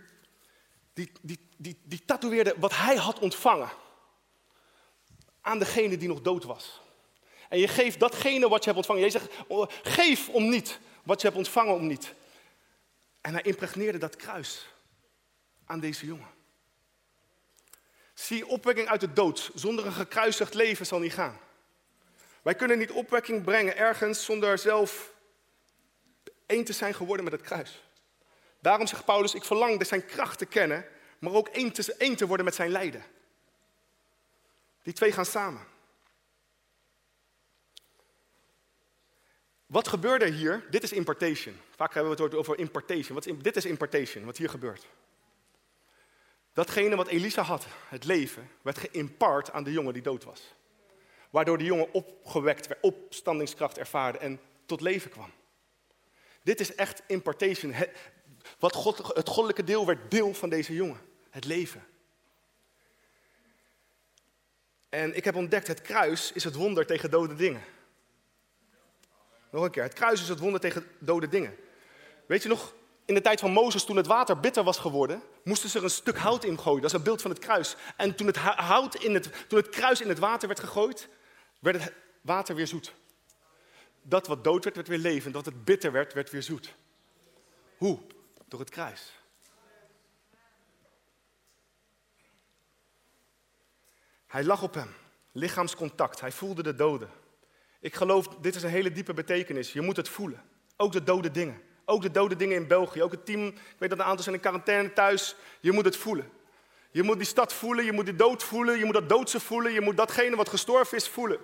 die tatoeëerde wat hij had ontvangen. Aan degene die nog dood was. En je geeft datgene wat je hebt ontvangen. Jij zegt, geef om niet wat je hebt ontvangen om niet. En hij impregneerde dat kruis aan deze jongen. Zie, opwekking uit de dood zonder een gekruisigd leven zal niet gaan. Wij kunnen niet opwekking brengen ergens zonder zelf één te zijn geworden met het kruis. Daarom zegt Paulus, ik verlang zijn kracht te kennen, maar ook één te worden met zijn lijden. Die twee gaan samen. Wat gebeurde hier? Dit is impartation. Vaak hebben we het over impartation. Dit is impartation, wat hier gebeurt. Datgene wat Elisa had, het leven, werd geïmpart aan de jongen die dood was. Waardoor de jongen opgewekt werd, opstandingskracht ervaarde en tot leven kwam. Dit is echt impartation. Het goddelijke deel werd deel van deze jongen. Het leven. En ik heb ontdekt, het kruis is het wonder tegen dode dingen. Nog een keer, het kruis is het wonder tegen dode dingen. Weet je nog, in de tijd van Mozes, toen het water bitter was geworden, moesten ze er een stuk hout in gooien. Dat is een beeld van het kruis. En toen het kruis in het water werd gegooid, werd het water weer zoet. Dat wat dood werd, werd weer levend. Dat het bitter werd, werd weer zoet. Hoe? Door het kruis. Hij lag op hem. Lichaamscontact. Hij voelde de doden. Ik geloof, dit is een hele diepe betekenis. Je moet het voelen. Ook de dode dingen. Ook de dode dingen in België. Ook het team, ik weet dat een aantal zijn in quarantaine thuis. Je moet het voelen. Je moet die stad voelen. Je moet die dood voelen. Je moet dat doodse voelen. Je moet datgene wat gestorven is voelen.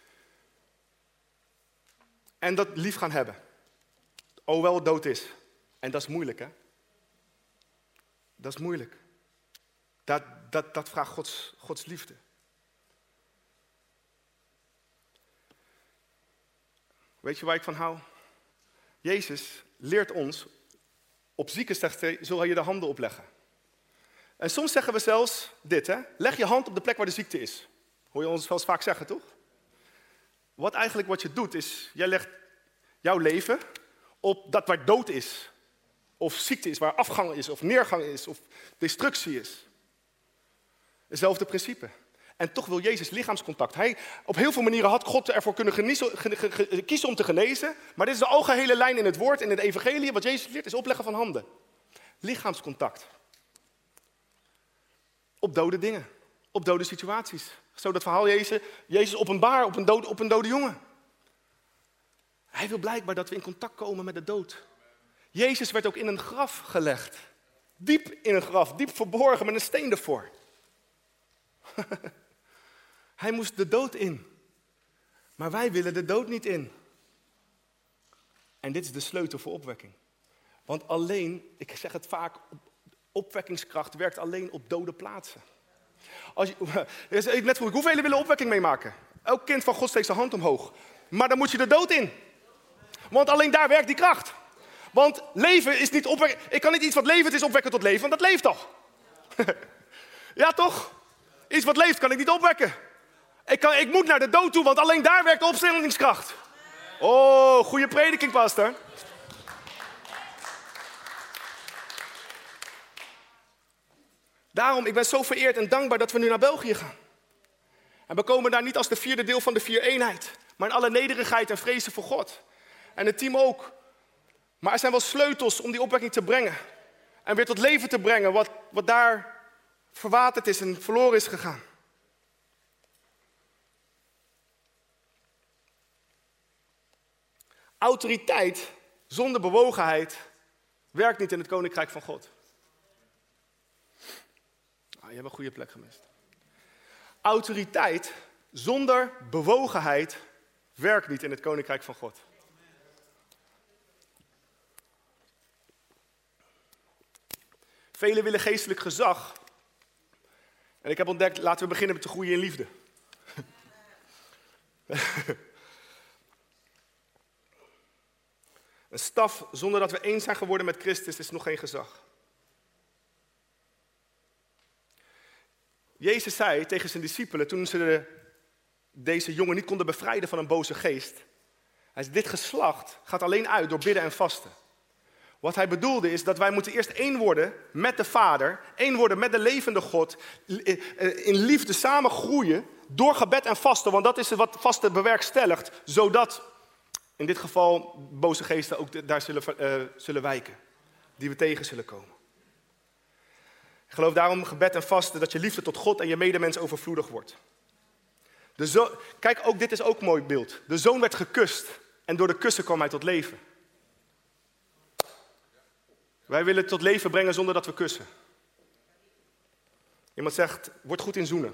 En dat lief gaan hebben. Hoewel het dood is. En dat is moeilijk, hè? Dat is moeilijk. Dat vraagt Gods liefde. Weet je waar ik van hou? Jezus leert ons, op zieken zegt hij, zul je de handen opleggen. En soms zeggen we zelfs dit, hè? Leg je hand op de plek waar de ziekte is. Hoor je ons wel eens vaak zeggen, toch? Wat je doet is, jij legt jouw leven op dat waar dood is. Of ziekte is, waar afgang is, of neergang is, of destructie is. Hetzelfde principe. En toch wil Jezus lichaamscontact. Op heel veel manieren had God ervoor kunnen kiezen om te genezen. Maar dit is de algehele lijn in het woord, in het evangelie. Wat Jezus leert is opleggen van handen. Lichaamscontact. Op dode dingen. Op dode situaties. Zo dat verhaal Jezus openbaar op een dode jongen. Hij wil blijkbaar dat we in contact komen met de dood. Jezus werd ook in een graf gelegd. Diep in een graf, diep verborgen met een steen ervoor. Hij moest de dood in. Maar wij willen de dood niet in. En dit is de sleutel voor opwekking. Want alleen, ik zeg het vaak, opwekkingskracht werkt alleen op dode plaatsen. Net vroeg ik, hoeveel willen opwekking meemaken? Elk kind van God steekt zijn hand omhoog. Maar dan moet je de dood in. Want alleen daar werkt die kracht. Want leven is niet opwekken. Ik kan niet iets wat levend is opwekken tot leven, want dat leeft toch? Ja toch? Iets wat leeft kan ik niet opwekken. Ik moet naar de dood toe, want alleen daar werkt de opstandingskracht. Oh, goede prediking, pastor. Daarom, ik ben zo vereerd en dankbaar dat we nu naar België gaan. En we komen daar niet als de vierde deel van de vier-eenheid, maar in alle nederigheid en vrezen voor God. En het team ook. Maar er zijn wel sleutels om die opwekking te brengen. En weer tot leven te brengen wat daar verwaterd is en verloren is gegaan. Autoriteit zonder bewogenheid werkt niet in het koninkrijk van God. Je hebt een goede plek gemist. Autoriteit zonder bewogenheid werkt niet in het koninkrijk van God. Velen willen geestelijk gezag. En ik heb ontdekt, laten we beginnen met te groeien in liefde. Een staf zonder dat we eens zijn geworden met Christus is nog geen gezag. Jezus zei tegen zijn discipelen toen ze deze jongen niet konden bevrijden van een boze geest. Hij zei, dit geslacht gaat alleen uit door bidden en vasten. Wat hij bedoelde is dat wij moeten eerst één worden met de Vader, één worden met de levende God, in liefde samen groeien door gebed en vasten, want dat is wat vasten bewerkstelligt, zodat in dit geval boze geesten ook daar zullen wijken, die we tegen zullen komen. Ik geloof daarom gebed en vasten dat je liefde tot God en je medemens overvloedig wordt. Kijk, ook dit is ook een mooi beeld. De zoon werd gekust en door de kussen kwam hij tot leven. Wij willen het tot leven brengen zonder dat we kussen. Iemand zegt, word goed in zoenen.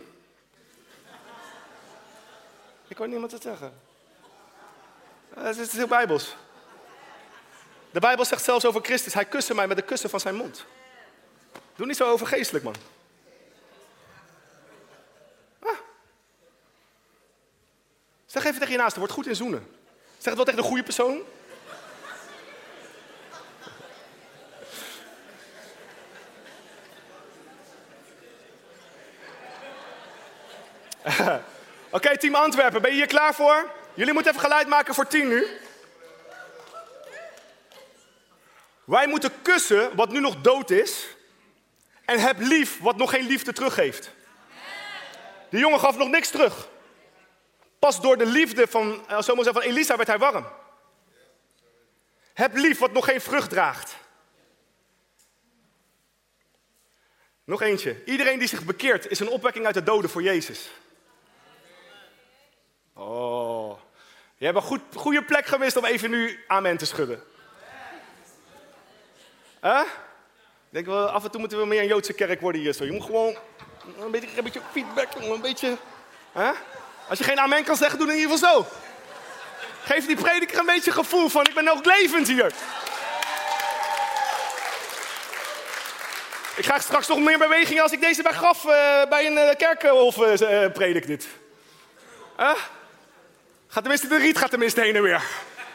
Ik hoor niemand het zeggen. Het is heel bijbels. De Bijbel zegt zelfs over Christus, hij kuste mij met de kussen van zijn mond. Doe niet zo overgeestelijk, man. Ah. Zeg even tegen je naaste, word goed in zoenen. Zeg het wel tegen de goede persoon. Oké, team Antwerpen, ben je hier klaar voor? Jullie moeten even geluid maken voor 10 nu. Wij moeten kussen wat nu nog dood is. En heb lief wat nog geen liefde teruggeeft. Die jongen gaf nog niks terug. Pas door de liefde van Elisa werd hij warm. Heb lief wat nog geen vrucht draagt. Nog eentje. Iedereen die zich bekeert is een opwekking uit de doden voor Jezus. Oh, je hebt een goede plek gemist om even nu amen te schudden. Ik denk wel, af en toe moeten we meer een Joodse kerk worden hier zo. Je moet gewoon een beetje feedback, een beetje. Als je geen amen kan zeggen, doe het in ieder geval zo. Geef die prediker een beetje gevoel van, ik ben nog levend hier. Ik krijg straks nog meer beweging als ik deze bij graf bij een kerkhof predik dit. Gaat tenminste de riet heen en weer.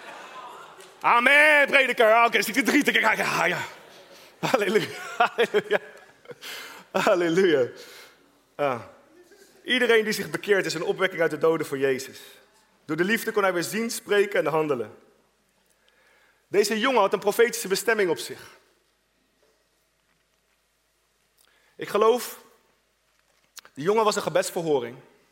Amen, prediker. Oké, zie ik de riet. Ja. Halleluja. Halleluja. Halleluja. Iedereen die zich bekeert is een opwekking uit de doden voor Jezus. Door de liefde kon hij weer zien, spreken en handelen. Deze jongen had een profetische bestemming op zich. Ik geloof, de jongen was een gebedsverhoring.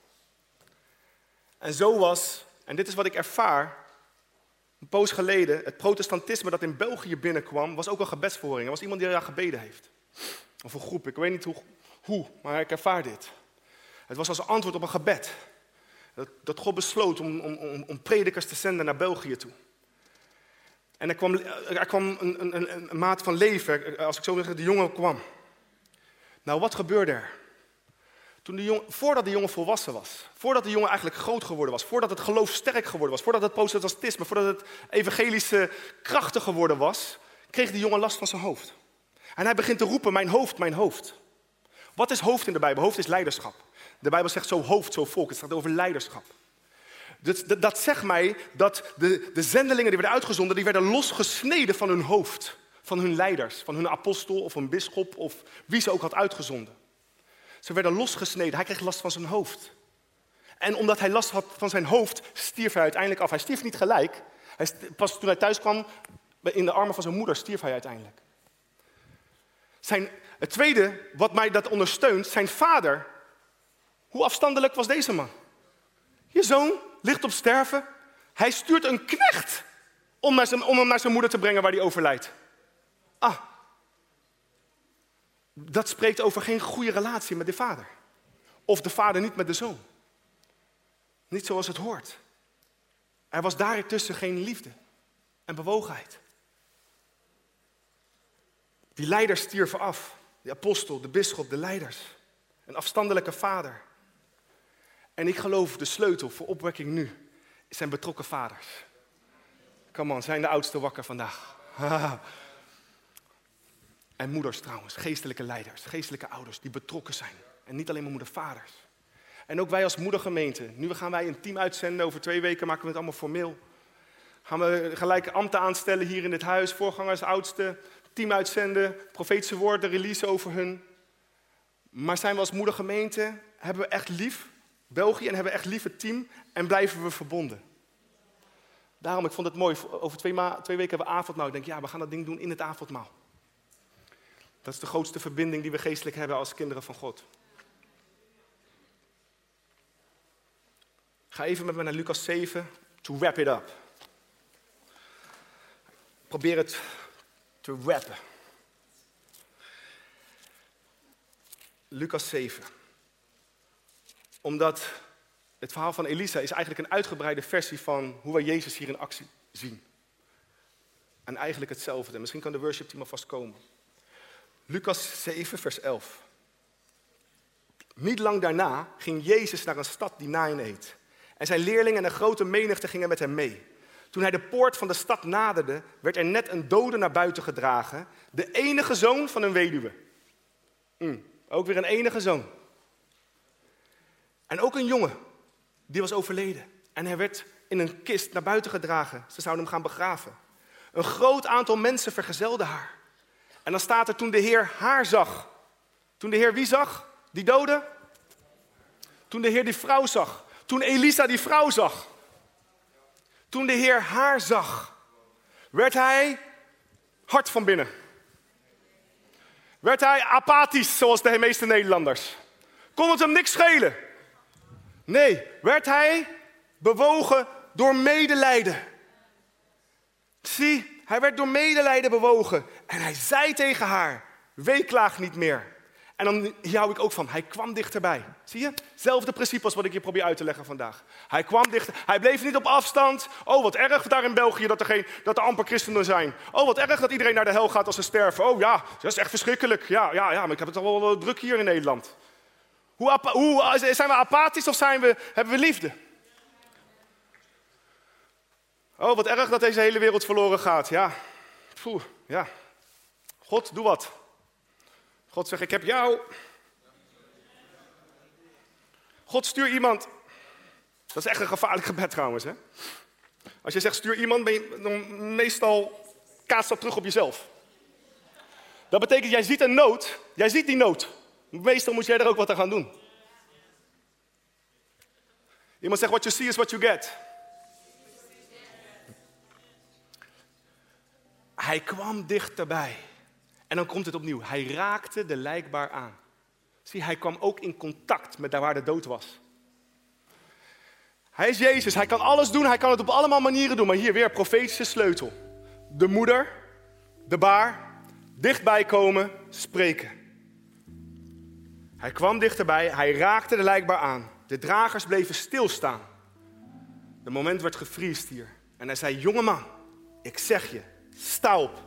En zo was, en dit is wat ik ervaar, een poos geleden, het protestantisme dat in België binnenkwam, was ook een gebedsverhoring. Er was iemand die daar gebeden heeft. Of een groep, ik weet niet hoe, maar ik ervaar dit. Het was als antwoord op een gebed. Dat God besloot om predikers te zenden naar België toe. En er kwam een maat van leven, als ik zo zeg, de jongen kwam. Nou, wat gebeurde er? Voordat de jongen volwassen was, voordat de jongen eigenlijk groot geworden was, voordat het geloof sterk geworden was, voordat het protestantisme, voordat het evangelische krachtig geworden was, kreeg de jongen last van zijn hoofd. En hij begint te roepen, mijn hoofd, mijn hoofd. Wat is hoofd in de Bijbel? Hoofd is leiderschap. De Bijbel zegt zo hoofd, zo volk. Het gaat over leiderschap. Dat zegt mij dat de zendelingen die werden uitgezonden, die werden losgesneden van hun hoofd. Van hun leiders, van hun apostel of een bisschop of wie ze ook had uitgezonden. Ze werden losgesneden. Hij kreeg last van zijn hoofd. En omdat hij last had van zijn hoofd, stierf hij uiteindelijk af. Hij stierf niet gelijk. Pas toen hij thuis kwam, in de armen van zijn moeder, stierf hij uiteindelijk. Het tweede, wat mij dat ondersteunt, zijn vader. Hoe afstandelijk was deze man? Je zoon ligt op sterven. Hij stuurt een knecht om hem naar zijn moeder te brengen waar hij overlijdt. Dat spreekt over geen goede relatie met de vader. Of de vader niet met de zoon. Niet zoals het hoort. Er was daartussen geen liefde en bewogenheid. Die leiders stierven af. De apostel, de bisschop, de leiders. Een afstandelijke vader. En ik geloof de sleutel voor opwekking nu zijn betrokken vaders. Come on, zijn de oudsten wakker vandaag? En moeders trouwens, geestelijke leiders, geestelijke ouders die betrokken zijn. En niet alleen maar moedervaders. En ook wij als moedergemeente. Nu gaan wij een team uitzenden, over 2 weken maken we het allemaal formeel. Gaan we gelijk ambten aanstellen hier in dit huis, voorgangers, oudsten, team uitzenden, profetische woorden, release over hun. Maar zijn we als moedergemeente, hebben we echt lief België en hebben we echt lief het team en blijven we verbonden. Daarom, ik vond het mooi, over 2 weken hebben we avondmaal. Ik denk, ja, we gaan dat ding doen in het avondmaal. Dat is de grootste verbinding die we geestelijk hebben als kinderen van God. Ga even met me naar Lucas 7, to wrap it up. Probeer het te rappen. Lucas 7. Omdat het verhaal van Elisa is eigenlijk een uitgebreide versie van hoe wij Jezus hier in actie zien. En eigenlijk hetzelfde. Misschien kan de worship team alvast komen. Lucas 7, vers 11. Niet lang daarna ging Jezus naar een stad die Naïn heet. En zijn leerlingen en een grote menigte gingen met hem mee. Toen hij de poort van de stad naderde, werd er net een dode naar buiten gedragen. De enige zoon van een weduwe. Ook weer een enige zoon. En ook een jongen, die was overleden. En hij werd in een kist naar buiten gedragen. Ze zouden hem gaan begraven. Een groot aantal mensen vergezelde haar. En dan staat er, toen de Heer haar zag. Toen de Heer wie zag? Die dode? Toen de Heer die vrouw zag. Toen Elisa die vrouw zag. Toen de Heer haar zag, werd hij hard van binnen. Werd hij apathisch, zoals de meeste Nederlanders. Kon het hem niks schelen. Nee, werd hij bewogen door medelijden. Zie, hij werd door medelijden bewogen. En hij zei tegen haar, weeklaag niet meer. En dan hier hou ik ook van, hij kwam dichterbij. Zie je? Zelfde principe als wat ik je probeer uit te leggen vandaag. Hij kwam dichter, hij bleef niet op afstand. Oh, wat erg daar in België dat er amper christenen zijn. Oh, wat erg dat iedereen naar de hel gaat als ze sterven. Oh ja, dat is echt verschrikkelijk. Ja, maar ik heb het al wel druk hier in Nederland. Zijn we apathisch of hebben we liefde? Oh, wat erg dat deze hele wereld verloren gaat. Ja, ja. God, doe wat. God zegt, ik heb jou. God, stuur iemand. Dat is echt een gevaarlijk gebed trouwens. Hè? Als je zegt, stuur iemand, ben je dan meestal kaatst dat terug op jezelf. Dat betekent, jij ziet een nood. Jij ziet die nood. Meestal moet jij er ook wat aan gaan doen. Iemand zegt, what you see is what you get. Hij kwam dichterbij. En dan komt het opnieuw. Hij raakte de lijkbaar aan. Zie, hij kwam ook in contact met daar waar de dood was. Hij is Jezus, hij kan alles doen, hij kan het op allemaal manieren doen. Maar hier weer profetische sleutel. De moeder, de baar, dichtbij komen, spreken. Hij kwam dichterbij, hij raakte de lijkbaar aan. De dragers bleven stilstaan. Het moment werd gevriesd hier. En hij zei, jongeman, ik zeg je, sta op.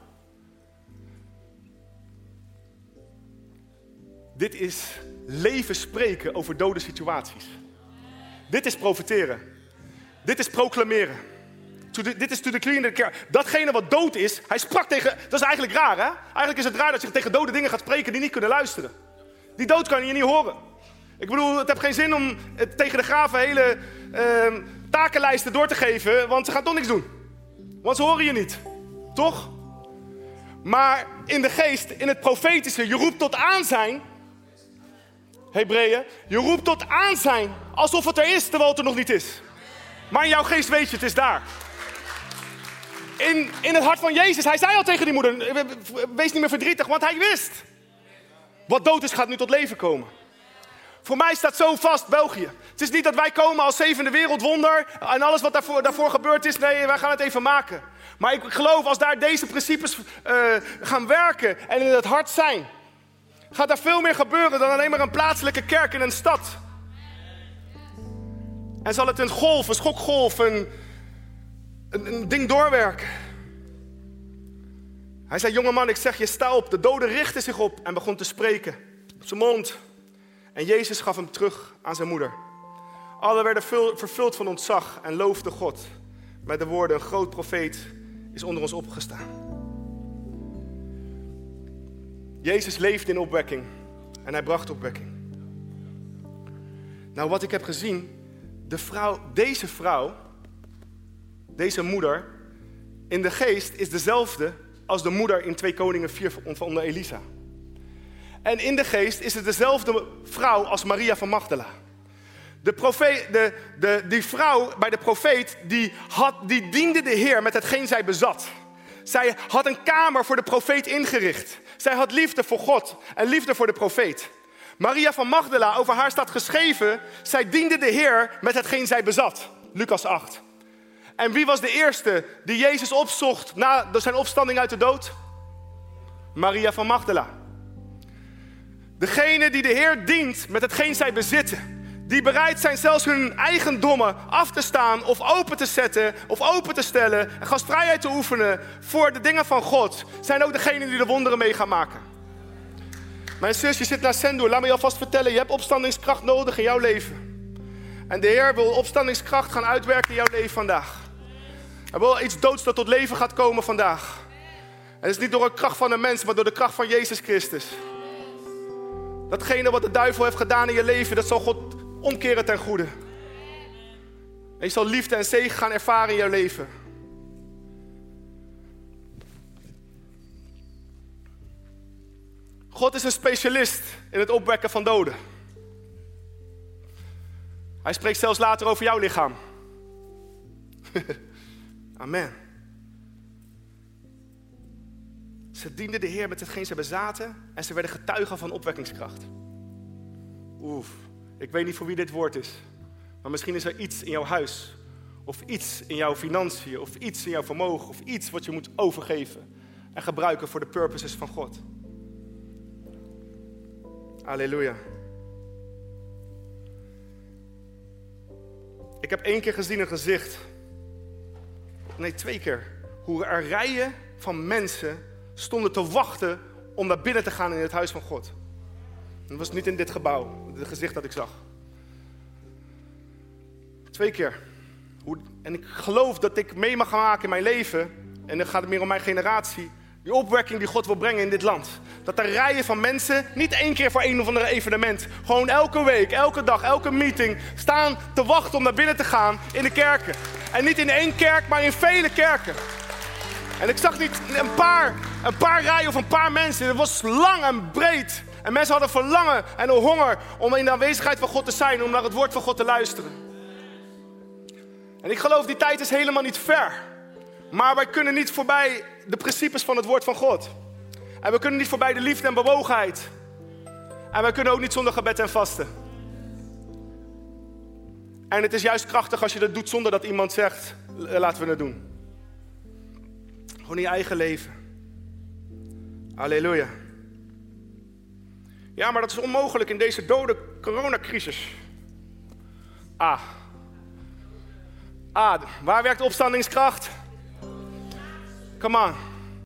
Dit is leven spreken over dode situaties. Dit is profeteren. Dit is proclameren. Dit is to declare in the kerk. Datgene wat dood is, hij sprak tegen... Dat is eigenlijk raar, hè? Eigenlijk is het raar dat je tegen dode dingen gaat spreken die niet kunnen luisteren. Die dood kan je niet horen. Ik bedoel, het heeft geen zin om tegen de graven hele takenlijsten door te geven, want ze gaan toch niks doen. Want ze horen je niet. Toch? Maar in de geest, in het profetische, je roept tot aanzijn. Hebreeën, je roept tot aanzijn alsof het er is, terwijl het er nog niet is. Maar in jouw geest weet je, het is daar. In het hart van Jezus, hij zei al tegen die moeder, wees niet meer verdrietig, want hij wist. Wat dood is, gaat nu tot leven komen. Voor mij staat zo vast België. Het is niet dat wij komen als zevende wereldwonder en alles wat daarvoor gebeurd is, nee, wij gaan het even maken. Maar ik geloof, als daar deze principes gaan werken en in het hart zijn, gaat daar veel meer gebeuren dan alleen maar een plaatselijke kerk in een stad. En zal het een golf, een schokgolf, een ding doorwerken. Hij zei, jongeman, ik zeg je, sta op. De dode richtte zich op en begon te spreken. Op zijn mond. En Jezus gaf hem terug aan zijn moeder. Allen werden vervuld van ontzag en loofden God. Met de woorden, een groot profeet is onder ons opgestaan. Jezus leefde in opwekking. En hij bracht opwekking. Nou, wat ik heb gezien, deze moeder, in de geest is dezelfde als de moeder in 2 Koningen 4 onder Elisa. En in de geest is het dezelfde vrouw als Maria van Magdala. Die vrouw bij de profeet, die diende de Heer met hetgeen zij bezat. Zij had een kamer voor de profeet ingericht. Zij had liefde voor God en liefde voor de profeet. Maria van Magdala, over haar staat geschreven, zij diende de Heer met hetgeen zij bezat. Lucas 8. En wie was de eerste die Jezus opzocht na zijn opstanding uit de dood? Maria van Magdala. Degene die de Heer dient met hetgeen zij bezitten. Die bereid zijn zelfs hun eigendommen af te staan of open te zetten of open te stellen. En gastvrijheid te oefenen voor de dingen van God. Zijn ook degenen die de wonderen mee gaan maken. Mijn zus, je zit naar Sendoer. Laat me je alvast vertellen, je hebt opstandingskracht nodig in jouw leven. En de Heer wil opstandingskracht gaan uitwerken in jouw leven vandaag. Er wil iets doods dat tot leven gaat komen vandaag. En het is niet door de kracht van een mens, maar door de kracht van Jezus Christus. Datgene wat de duivel heeft gedaan in je leven, dat zal God omkeren ten goede. En je zal liefde en zegen gaan ervaren in jouw leven. God is een specialist in het opwekken van doden. Hij spreekt zelfs later over jouw lichaam. Amen. Ze dienden de Heer met hetgeen ze bezaten en ze werden getuigen van opwekkingskracht. Ik weet niet voor wie dit woord is. Maar misschien is er iets in jouw huis. Of iets in jouw financiën. Of iets in jouw vermogen. Of iets wat je moet overgeven. En gebruiken voor de purposes van God. Halleluja. Ik heb 1 keer gezien een gezicht. Nee, 2 keer. Hoe er rijen van mensen stonden te wachten om naar binnen te gaan in het huis van God. Dat was niet in dit gebouw, het gezicht dat ik zag. 2 keer. En ik geloof dat ik mee mag gaan maken in mijn leven. En dan gaat het meer om mijn generatie. Die opwekking die God wil brengen in dit land. Dat er rijen van mensen, niet 1 keer voor een of ander evenement. Gewoon elke week, elke dag, elke meeting. Staan te wachten om naar binnen te gaan in de kerken. En niet in 1 kerk, maar in vele kerken. En ik zag niet een paar rijen of een paar mensen. Het was lang en breed. En mensen hadden verlangen en een honger om in de aanwezigheid van God te zijn. Om naar het woord van God te luisteren. En ik geloof, die tijd is helemaal niet ver. Maar wij kunnen niet voorbij de principes van het woord van God. En we kunnen niet voorbij de liefde en bewogenheid. En wij kunnen ook niet zonder gebed en vasten. En het is juist krachtig als je dat doet zonder dat iemand zegt, laten we het doen. Gewoon in je eigen leven. Halleluja. Ja, maar dat is onmogelijk in deze dode coronacrisis. Waar werkt de opstandingskracht? Come on.